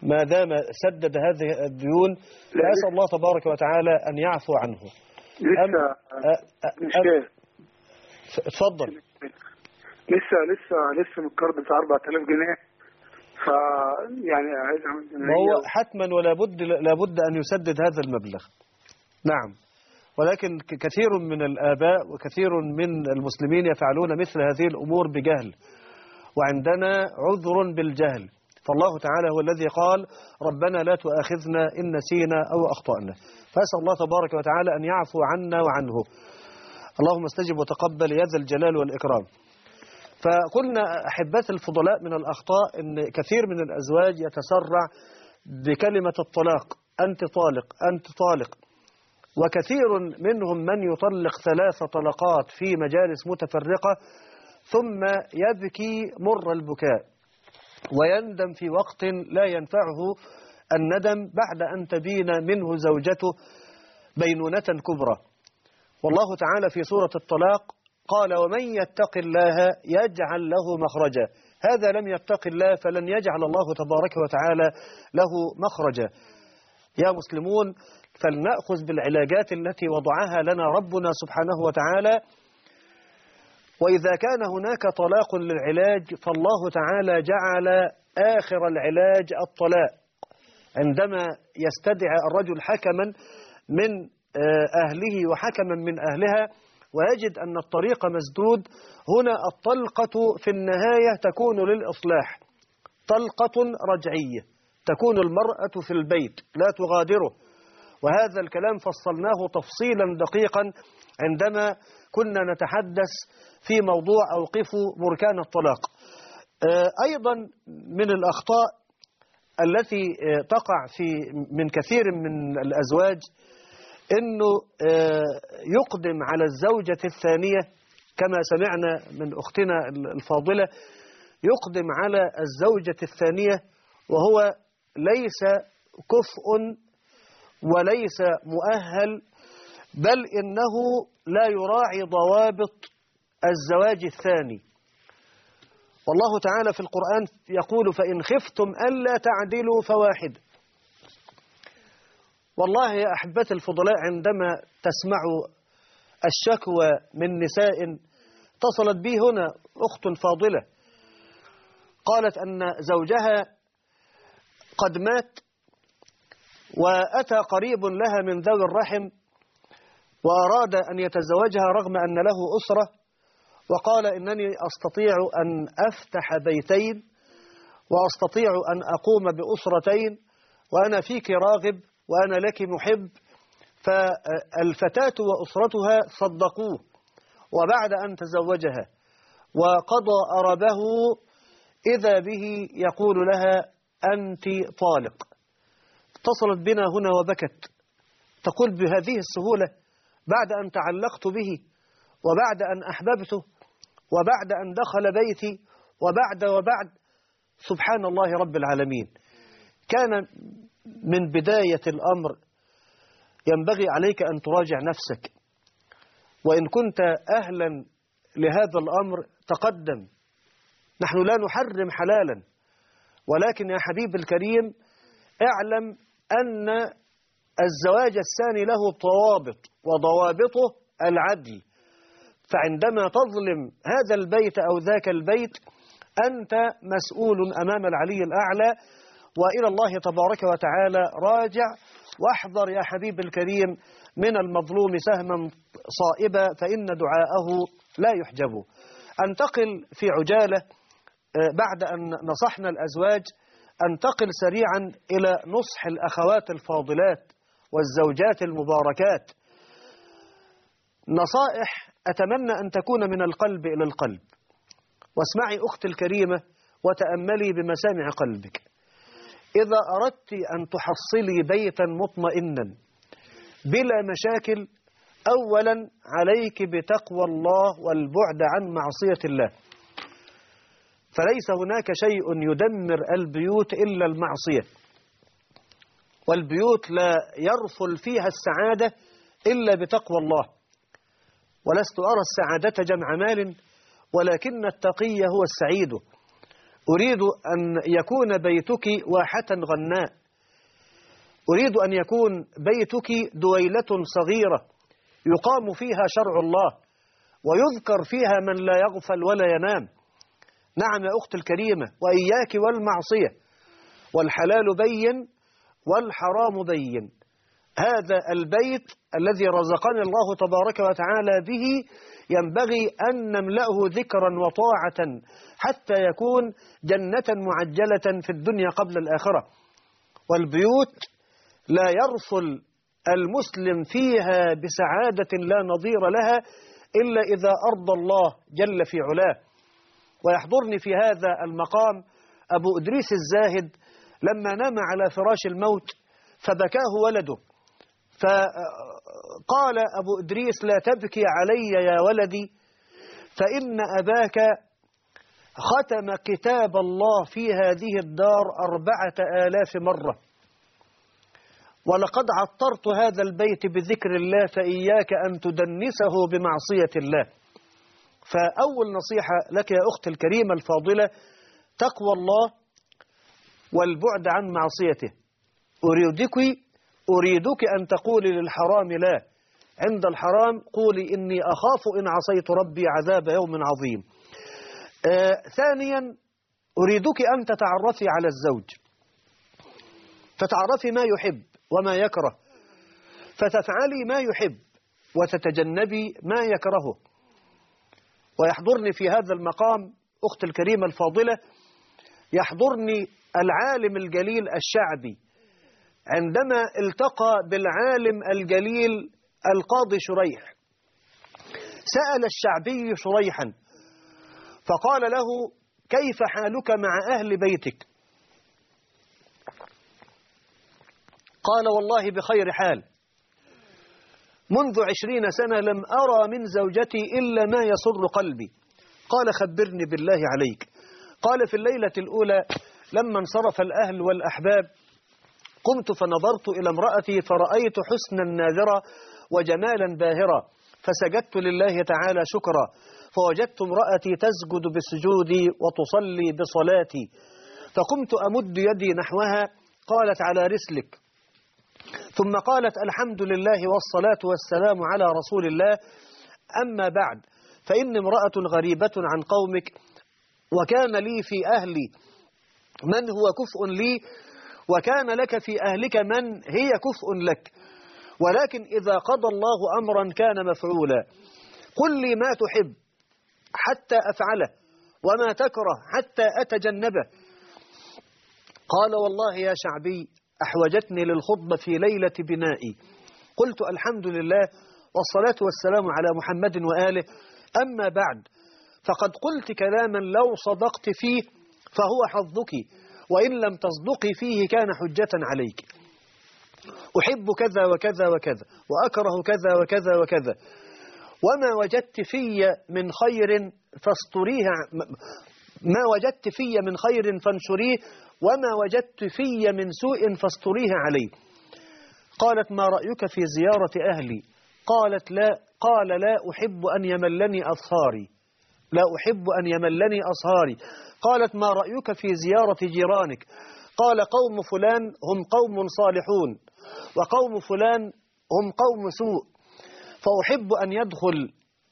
ما دام سدد هذه الديون فأسأل الله تبارك وتعالى أن يعفو عنه. لسه مش كده. اتفضل. لسه لسه لسه متقرض بتاع أربعة آلاف جنيه، ف يعني عايز اعمل جمعية. هو حتما ولا بد لابد أن يسدد هذا المبلغ. نعم، ولكن كثير من الآباء وكثير من المسلمين يفعلون مثل هذه الأمور بجهل، وعندنا عذر بالجهل، فالله تعالى هو الذي قال ربنا لا تؤاخذنا إن نسينا أو أخطأنا. فأسأل الله تبارك وتعالى أن يعفو عنا وعنه. اللهم استجب وتقبل يا ذا الجلال والإكرام. فقلنا أحبات الفضلاء من الأخطاء أن كثير من الأزواج يتسرع بكلمة الطلاق، أنت طالق أنت طالق، وكثير منهم من يطلق ثلاث طلقات في مجالس متفرقة ثم يبكي مر البكاء ويندم في وقت لا ينفعه الندم بعد أن تبين منه زوجته بينونة كبرى. والله تعالى في سورة الطلاق قال ومن يتق الله يجعل له مخرجا. هذا لم يتق الله فلن يجعل الله تبارك وتعالى له مخرجا. يا مسلمون، فلنأخذ بالعلاجات التي وضعها لنا ربنا سبحانه وتعالى، وإذا كان هناك طلاق للعلاج فالله تعالى جعل آخر العلاج الطلاق. عندما يستدعي الرجل حكما من أهله وحكما من أهلها ويجد أن الطريق مسدود، هنا الطلقة في النهاية تكون للإصلاح، طلقة رجعية، تكون المرأة في البيت لا تغادره. وهذا الكلام فصلناه تفصيلا دقيقا عندما كنا نتحدث في موضوع أوقفوا بركان الطلاق. أيضا من الأخطاء التي تقع في من كثير من الأزواج أنه يقدم على الزوجة الثانية، كما سمعنا من أختنا الفاضلة، يقدم على الزوجة الثانية وهو ليس كفء وليس مؤهل، بل إنه لا يراعي ضوابط الزواج الثاني. والله تعالى في القرآن يقول فإن خفتم ألا تعدلوا فواحد. والله يا أحبتي الفضلاء، عندما تسمعوا الشكوى من نساء، اتصلت بي هنا أخت فاضلة قالت أن زوجها قد مات وأتى قريب لها من ذوي الرحم وأراد أن يتزوجها رغم أن له أسرة، وقال إنني أستطيع أن أفتح بيتين وأستطيع أن أقوم بأسرتين وأنا فيك راغب وأنا لك محب. فالفتاة وأسرتها صدقوه، وبعد أن تزوجها وقضى أربه إذا به يقول لها أنت طالق. اتصلت بنا هنا وبكت تقول بهذه السهولة بعد أن تعلقت به وبعد أن أحببته وبعد أن دخل بيتي وبعد وبعد سبحان الله رب العالمين. كان من بداية الأمر ينبغي عليك أن تراجع نفسك، وإن كنت أهلا لهذا الأمر تقدم. نحن لا نحرم حلالا، ولكن يا حبيب الكريم اعلم أن الزواج الثاني له ضوابط، وضوابطه العدل. فعندما تظلم هذا البيت أو ذاك البيت أنت مسؤول أمام العلي الأعلى، وإلى الله تبارك وتعالى راجع، واحذر يا حبيب الكريم من المظلوم سهما صائبا فإن دعاءه لا يحجب. أنتقل في عجالة بعد أن نصحنا الأزواج، أنتقل سريعا إلى نصح الأخوات الفاضلات والزوجات المباركات. نصائح أتمنى أن تكون من القلب إلى القلب. واسمعي أختي الكريمة وتأملي بمسامع قلبك. إذا أردت أن تحصلي بيتا مطمئنا بلا مشاكل، أولا عليك بتقوى الله والبعد عن معصية الله، فليس هناك شيء يدمر البيوت إلا المعصية، والبيوت لا يرفل فيها السعادة إلا بتقوى الله. ولست أرى السعادة جمع مال، ولكن التقي هو السعيد. أريد أن يكون بيتك واحة غناء، أريد أن يكون بيتك دويلة صغيرة يقام فيها شرع الله ويذكر فيها من لا يغفل ولا ينام. نعم يا أختي الكريمة، وإياك والمعصية، والحلال بين والحرام بين. هذا البيت الذي رزقني الله تبارك وتعالى به ينبغي أن نملأه ذكرا وطاعة حتى يكون جنة معجلة في الدنيا قبل الآخرة. والبيوت لا يرفل المسلم فيها بسعادة لا نظير لها إلا إذا أرضى الله جل في علاه. ويحضرني في هذا المقام أبو إدريس الزاهد لما نام على فراش الموت فبكاه ولده، فقال أبو إدريس: لا تبكي علي يا ولدي، فإن أباك ختم كتاب الله في هذه الدار أربعة آلاف مرة، ولقد عطرت هذا البيت بذكر الله، فإياك أن تدنسه بمعصية الله. فأول نصيحة لك يا أختي الكريمة الفاضلة تقوى الله والبعد عن معصيته. أريدك أريدك أن تقولي للحرام لا، عند الحرام قولي إني أخاف إن عصيت ربي عذاب يوم عظيم. آه ثانيا أريدك أن تتعرفي على الزوج، فتعرفي ما يحب وما يكره، فتفعلي ما يحب وتتجنبي ما يكرهه. ويحضرني في هذا المقام أختي الكريمة الفاضلة، يحضرني العالم الجليل الشعبي عندما التقى بالعالم الجليل القاضي شريح. سأل الشعبي شريحا فقال له: كيف حالك مع أهل بيتك؟ قال: والله بخير حال، منذ عشرين سنة لم أرى من زوجتي إلا ما يسر قلبي. قال: خبرني بالله عليك. قال: في الليلة الأولى لما انصرف الأهل والأحباب قمت فنظرت إلى امرأتي فرأيت حسنا ناذرا وجمالا باهرا، فسجدت لله تعالى شكرا، فوجدت امرأتي تسجد بسجودي وتصلي بصلاتي، فقمت أمد يدي نحوها، قالت: على رسلك. ثم قالت: الحمد لله والصلاة والسلام على رسول الله، أما بعد، فإني امرأة غريبة عن قومك، وكان لي في أهلي من هو كفء لي، وكان لك في أهلك من هي كفء لك، ولكن إذا قضى الله أمرا كان مفعولا. قل لي ما تحب حتى أفعله، وما تكره حتى أتجنبه. قال: والله يا شعبي أحوجتني للخطبة في ليلة بنائي. قلت: الحمد لله والصلاة والسلام على محمد وآله، أما بعد، فقد قلت كلاما لو صدقت فيه فهو حظك، وإن لم تصدقي فيه كان حجة عليك. أحب كذا وكذا وكذا، وأكره كذا وكذا وكذا، وما وجدت في من خير فاستريه، ما وجدت في من خير فانشريه، وما وجدت في من سوء فاستريه عليه. قالت: ما رأيك في زيارة أهلي؟ قالت: لا. قال: لا أحب أن يملني أصهاري، لا أحب أن يملني أصهاري. قالت: ما رأيك في زيارة جيرانك؟ قال: قوم فلان هم قوم صالحون، وقوم فلان هم قوم سوء، فأحب أن يدخل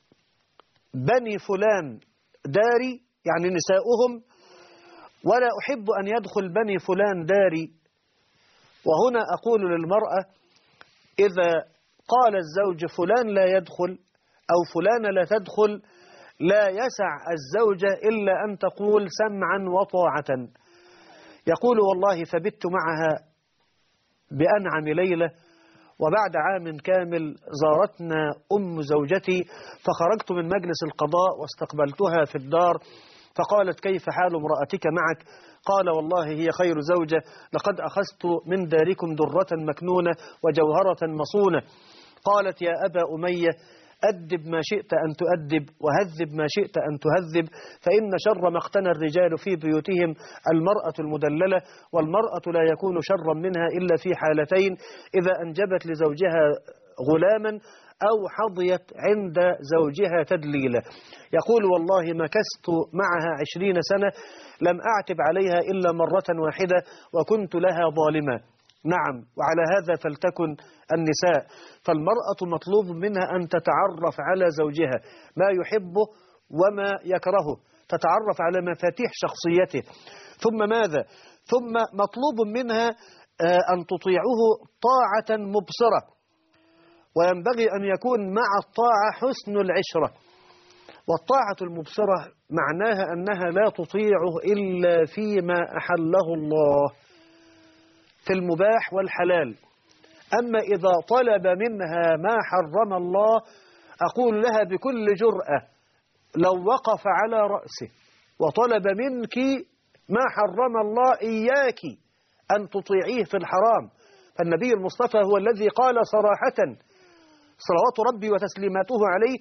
بني فلان داري، يعني نساؤهم، ولا أحب أن يدخل بني فلان داري. وهنا أقول للمرأة: إذا قال الزوج فلان لا يدخل أو فلان لا تدخل، لا يسع الزوجة إلا أن تقول سمعا وطاعة. يقول: والله فبت معها بأنعم ليلة، وبعد عام كامل زارتنا أم زوجتي، فخرجت من مجلس القضاء واستقبلتها في الدار، فقالت: كيف حال امرأتك معك؟ قال: والله هي خير زوجة، لقد أخذت من داركم درة مكنونة وجوهرة مصونة. قالت: يا أبا أمية، أدب ما شئت أن تؤدب، وهذب ما شئت أن تهذب، فإن شر ما اقتنى الرجال في بيوتهم المرأة المدللة، والمرأة لا يكون شرا منها إلا في حالتين: إذا أنجبت لزوجها غلاما أو حظيت عند زوجها تدليلا. يقول والله مكثت معها عشرين سنة لم أعتب عليها إلا مرة واحدة وكنت لها ظالما. نعم، وعلى هذا فلتكن النساء، فالمرأة مطلوب منها أن تتعرف على زوجها ما يحبه وما يكرهه، تتعرف على مفاتيح شخصيته، ثم ماذا؟ ثم مطلوب منها أن تطيعه طاعة مبصرة، وينبغي أن يكون مع الطاعة حسن العشرة. والطاعة المبصرة معناها أنها لا تطيعه إلا فيما أحله الله في المباح والحلال. أما إذا طلب منها ما حرم الله أقول لها بكل جرأة لو وقف على رأسه وطلب منك ما حرم الله إياك أن تطيعيه في الحرام. فالنبي المصطفى هو الذي قال صراحة صلوات ربي وتسليماته عليه: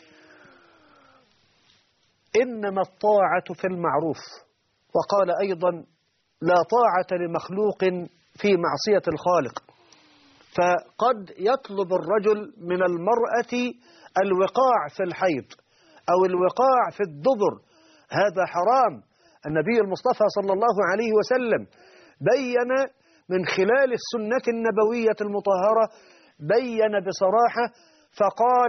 إنما الطاعة في المعروف. وقال أيضا: لا طاعة لمخلوق في معصية الخالق. فقد يطلب الرجل من المرأة الوقاع في الحيض أو الوقاع في الدبر، هذا حرام. النبي المصطفى صلى الله عليه وسلم بين من خلال السنة النبوية المطهرة، بين بصراحة فقال: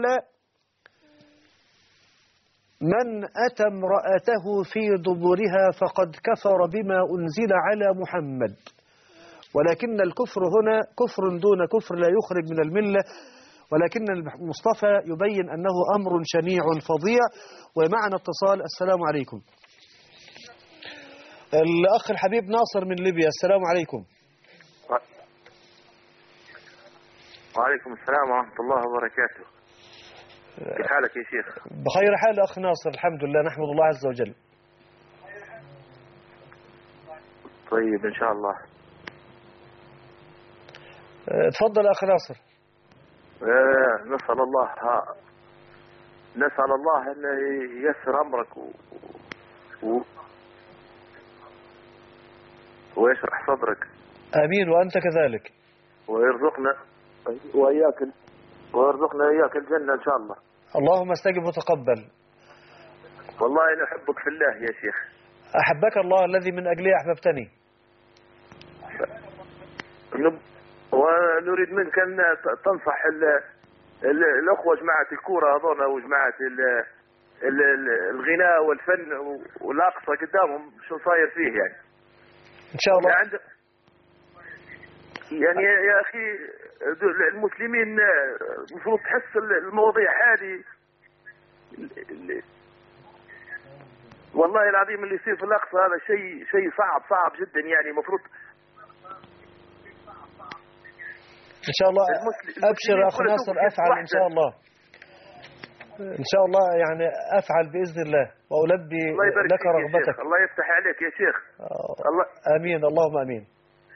من أتى امرأته في دبرها فقد كفر بما أنزل على محمد. ولكن الكفر هنا كفر دون كفر لا يخرج من الملة، ولكن المصطفى يبين أنه أمر شنيع فظيع. ومعنا اتصال. السلام عليكم. الأخ الحبيب ناصر من ليبيا. السلام عليكم. وعليكم السلام ورحمة الله وبركاته. كيف حالك يا شيخ؟ بخير حال أخ ناصر، الحمد لله، نحمد الله عز وجل. طيب إن شاء الله. تفضل أخ ناصر. نسأل الله نسأل الله أن ييسر أمرك و... و... ويشرح صدرك. آمين، وأنت كذلك. ويرزقنا وإياك ويرزقنا إياك الجنة إن شاء الله. اللهم استجب وتقبل. والله أنا أحبك في الله يا شيخ. أحبك الله الذي من أجله أحببتني. ونريد منك أن تنصح ال... ال... الأخوة جماعة الكورة هذونا وجماعة ال... ال... الغناء والفن والأقصى قدامهم شو صاير فيه يعني. إن شاء الله. يعني, يعني يا أخي المسلمين المفروض تحس المواضيع هذه. والله العظيم اللي يصير في الأقصى هذا شيء شيء صعب صعب جدا يعني. المفروض إن شاء الله. أبشر أخ ناصر، أفعل إن شاء الله. إن شاء الله يعني أفعل بإذن الله وألبي لك رغبتك. الله يفتح عليك يا شيخ. الله آمين، اللهم آمين.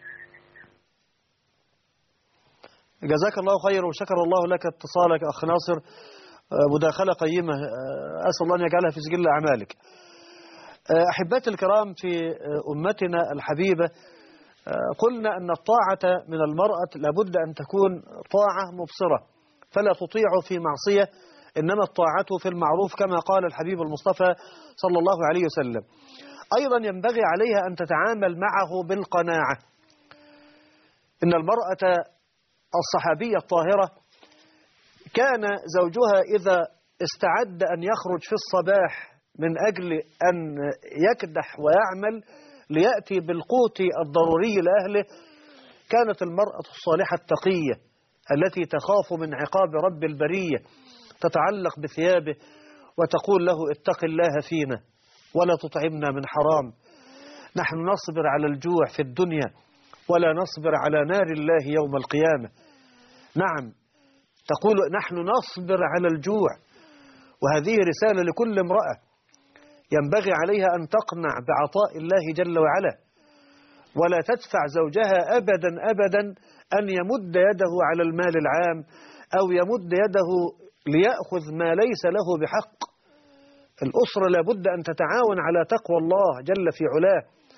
جزاك الله خير وشكر الله لك اتصالك أخ ناصر، مداخلة قيمة، أسأل الله أن يجعلها في سجل أعمالك. أحبتي الكرام، في أمتنا الحبيبة قلنا أن الطاعة من المرأة لابد أن تكون طاعة مبصرة، فلا تطيع في معصية، إنما الطاعة في المعروف كما قال الحبيب المصطفى صلى الله عليه وسلم. أيضا ينبغي عليها أن تتعامل معه بالقناعة. إن المرأة الصحابية الطاهرة كان زوجها إذا استعد أن يخرج في الصباح من أجل أن يكدح ويعمل ليأتي بالقوت الضروري لأهله، كانت المرأة الصالحة التقية التي تخاف من عقاب رب البرية تتعلق بثيابه وتقول له: اتق الله فينا ولا تطعمنا من حرام. نحن نصبر على الجوع في الدنيا ولا نصبر على نار الله يوم القيامة. نعم، تقول نحن نصبر على الجوع. وهذه رسالة لكل امرأة ينبغي عليها أن تقنع بعطاء الله جل وعلا، ولا تدفع زوجها أبدا أبدا أن يمد يده على المال العام أو يمد يده ليأخذ ما ليس له بحق. الأسرة لابد أن تتعاون على تقوى الله جل في علاه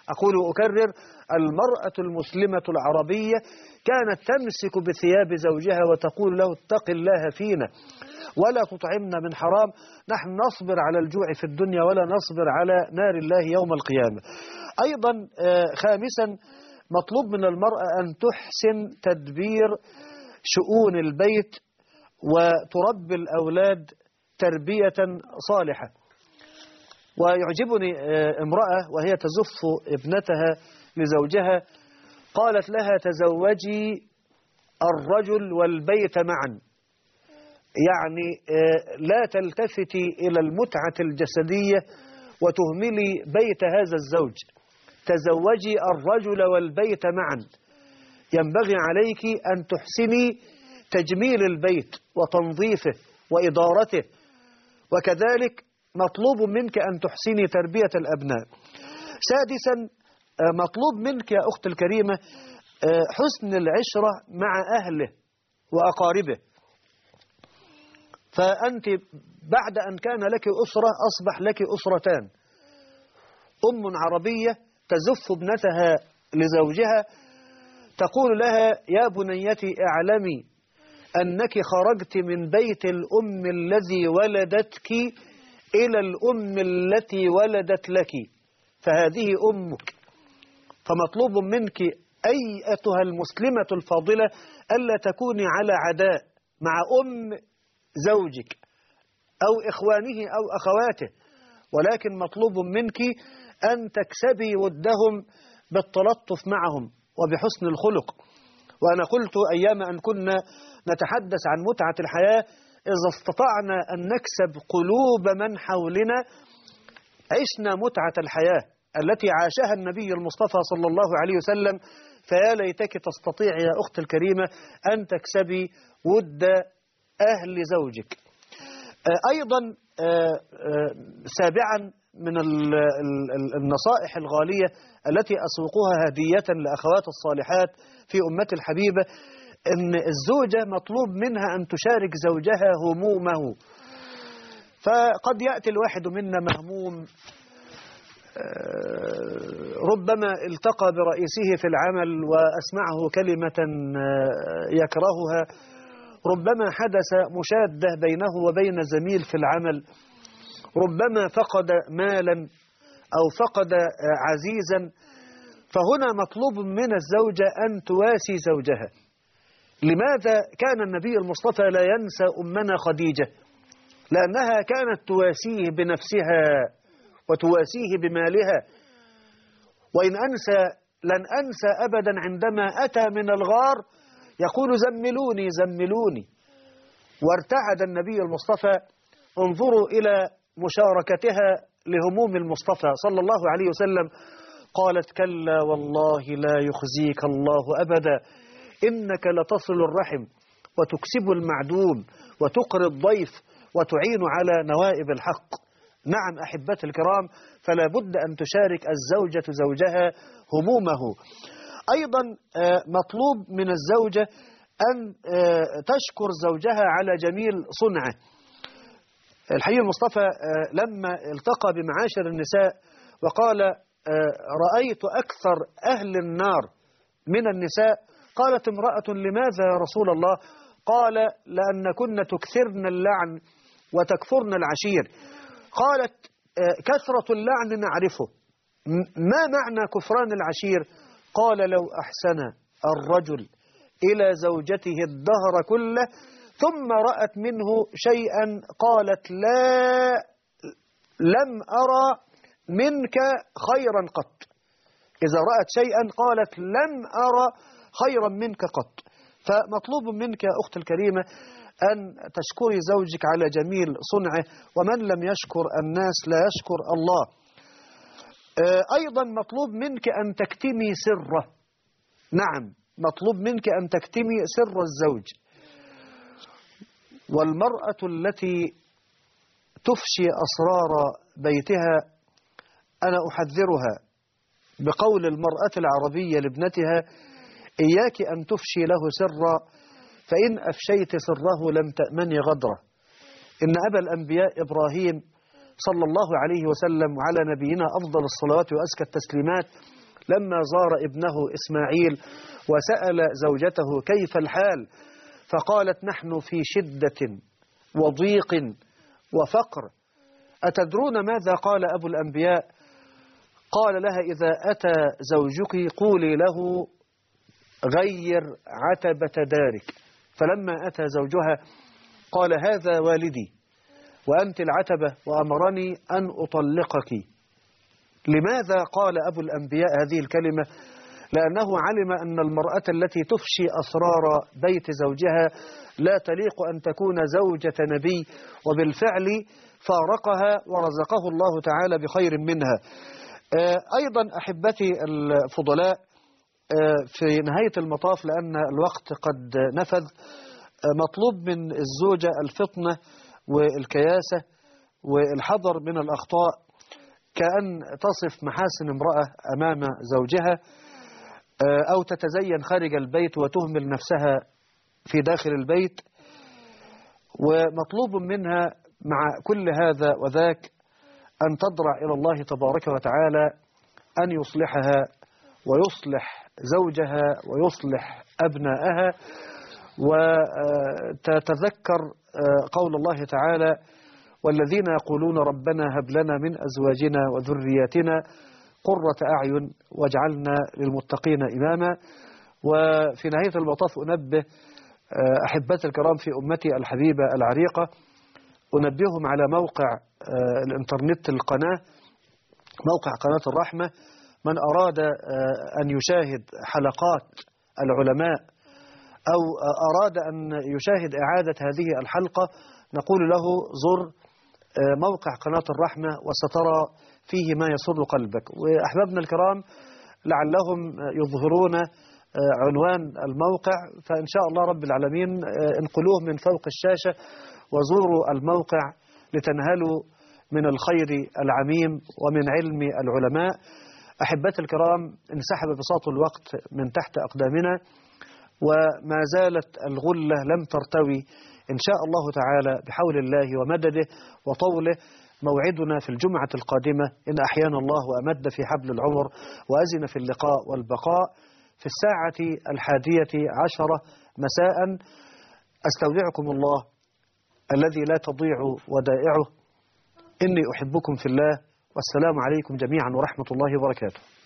أقول وأكرر: المرأة المسلمة العربية كانت تمسك بثياب زوجها وتقول له: اتق الله فينا ولا تطعمنا من حرام، نحن نصبر على الجوع في الدنيا ولا نصبر على نار الله يوم القيامة. أيضا خامسا، مطلوب من المرأة أن تحسن تدبير شؤون البيت وتربي الأولاد تربية صالحة. ويعجبني امرأة وهي تزف ابنتها لزوجها قالت لها: تزوجي الرجل والبيت معا، يعني لا تلتفتي إلى المتعة الجسدية وتهملي بيت هذا الزوج، تزوجي الرجل والبيت معا، ينبغي عليك أن تحسني تجميل البيت وتنظيفه وإدارته، وكذلك مطلوب منك أن تحسني تربية الأبناء. سادسا، مطلوب منك يا أخت الكريمة حسن العشرة مع أهله وأقاربه. فأنت بعد أن كان لك أسرة أصبح لك أسرتان. أم عربية تزف ابنتها لزوجها تقول لها: يا بنيتي اعلمي أنك خرجت من بيت الأم الذي ولدتك إلى الأم التي ولدت لك، فهذه أمك. فمطلوب منك أيتها المسلمة الفاضلة ألا تكوني على عداء مع أم زوجك أو إخوانه أو أخواته، ولكن مطلوب منك أن تكسبي ودهم بالتلطف معهم وبحسن الخلق. وأنا قلت أيام أن كنا نتحدث عن متعة الحياة: إذا استطعنا أن نكسب قلوب من حولنا عشنا متعة الحياة التي عاشها النبي المصطفى صلى الله عليه وسلم. فيا ليتك تستطيع يا أخت الكريمة أن تكسبي ود أهل زوجك. أيضا سابعا من النصائح الغالية التي أسوقها هدية لأخوات الصالحات في أمتي الحبيبة أن الزوجة مطلوب منها أن تشارك زوجها همومه. فقد يأتي الواحد منا مهموم، ربما التقى برئيسه في العمل وأسمعه كلمة يكرهها، ربما حدث مشادة بينه وبين زميل في العمل، ربما فقد مالا أو فقد عزيزا. فهنا مطلوب من الزوجة أن تواسي زوجها. لماذا كان النبي المصطفى لا ينسى أمنا خديجة؟ لأنها كانت تواسيه بنفسها وتواسيه بمالها. وإن أنسى لن أنسى أبدا عندما أتى من الغار يقول: زملوني زملوني. وارتعد النبي المصطفى. انظروا إلى مشاركتها لهموم المصطفى صلى الله عليه وسلم. قالت: كلا والله لا يخزيك الله أبدا، إنك لتصل الرحم وتكسب المعدوم وتقري الضيف وتعين على نوائب الحق. نعم أحبتي الكرام، فلا بد أن تشارك الزوجة زوجها همومه. أيضا مطلوب من الزوجة أن تشكر زوجها على جميل صنعه. الحبيب المصطفى لما التقى بمعاشر النساء وقال: رأيت أكثر أهل النار من النساء، قالت امرأة: لماذا يا رسول الله؟ قال: لأن كن تكثرن اللعن وتكفرن العشير. قالت: كثرة اللعن نعرفه، ما معنى كفران العشير؟ قال: لو أحسن الرجل إلى زوجته الدهر كله ثم رأت منه شيئا قالت: لا لم أرى منك خيرا قط. إذا رأت شيئا قالت: لم أرى خيرا منك قط. فمطلوب منك يا أخت الكريمة أن تشكري زوجك على جميل صنعه، ومن لم يشكر الناس لا يشكر الله. أيضا مطلوب منك أن تكتمي سره. نعم، مطلوب منك أن تكتمي سر الزوج. والمرأة التي تفشي أسرار بيتها أنا أحذرها بقول المرأة العربية لابنتها: إياك أن تفشي له سرا، فإن أفشيت سره لم تأمني غدره. إن أبا الأنبياء إبراهيم صلى الله عليه وسلم وعلى نبينا أفضل الصلوات وأزكى التسليمات لما زار ابنه إسماعيل وسأل زوجته كيف الحال، فقالت نحن في شدة وضيق وفقر. أتدرون ماذا قال أبو الأنبياء؟ قال لها إذا أتى زوجك قولي له غير عتبة دارك. فلما أتى زوجها قال هذا والدي وأنت العتبة وأمرني أن أطلقك. لماذا قال أبو الأنبياء هذه الكلمة؟ لأنه علم أن المرأة التي تفشي أسرار بيت زوجها لا تليق أن تكون زوجة نبي، وبالفعل فارقها ورزقه الله تعالى بخير منها. أيضا أحبتي الفضلاء، في نهاية المطاف لأن الوقت قد نفذ، مطلوب من الزوجة الفطنة والكياسة والحذر من الأخطاء، كأن تصف محاسن امرأة أمام زوجها أو تتزين خارج البيت وتهمل نفسها في داخل البيت. ومطلوب منها مع كل هذا وذاك أن تضرع إلى الله تبارك وتعالى أن يصلحها ويصلح زوجها ويصلح أبناءها، وتتذكر قول الله تعالى والذين يقولون ربنا هب لنا من أزواجنا وذرياتنا قرة أعين واجعلنا للمتقين إماما. وفي نهاية المطاف أنبه أحبتي الكرام في أمتي الحبيبة العريقة، أنبههم على موقع الإنترنت القناة، موقع قناة الرحمة. من أراد أن يشاهد حلقات العلماء أو أراد أن يشاهد إعادة هذه الحلقة نقول له زر موقع قناة الرحمة وسترى فيه ما يسر قلبك. وأحبابنا الكرام لعلهم يظهرون عنوان الموقع، فإن شاء الله رب العالمين انقلوه من فوق الشاشة وزوروا الموقع لتنهلوا من الخير العميم ومن علم العلماء. أحبتي الكرام، انسحب بساط الوقت من تحت أقدامنا وما زالت الغلة لم ترتوي إن شاء الله تعالى بحول الله ومدده وطوله. موعدنا في الجمعة القادمة إن أحيانا الله وأمد في حبل العمر وأزن في اللقاء والبقاء في الساعة الحادية عشرة مساء. أستودعكم الله الذي لا تضيع ودائعه، إني أحبكم في الله، والسلام عليكم جميعا ورحمة الله وبركاته.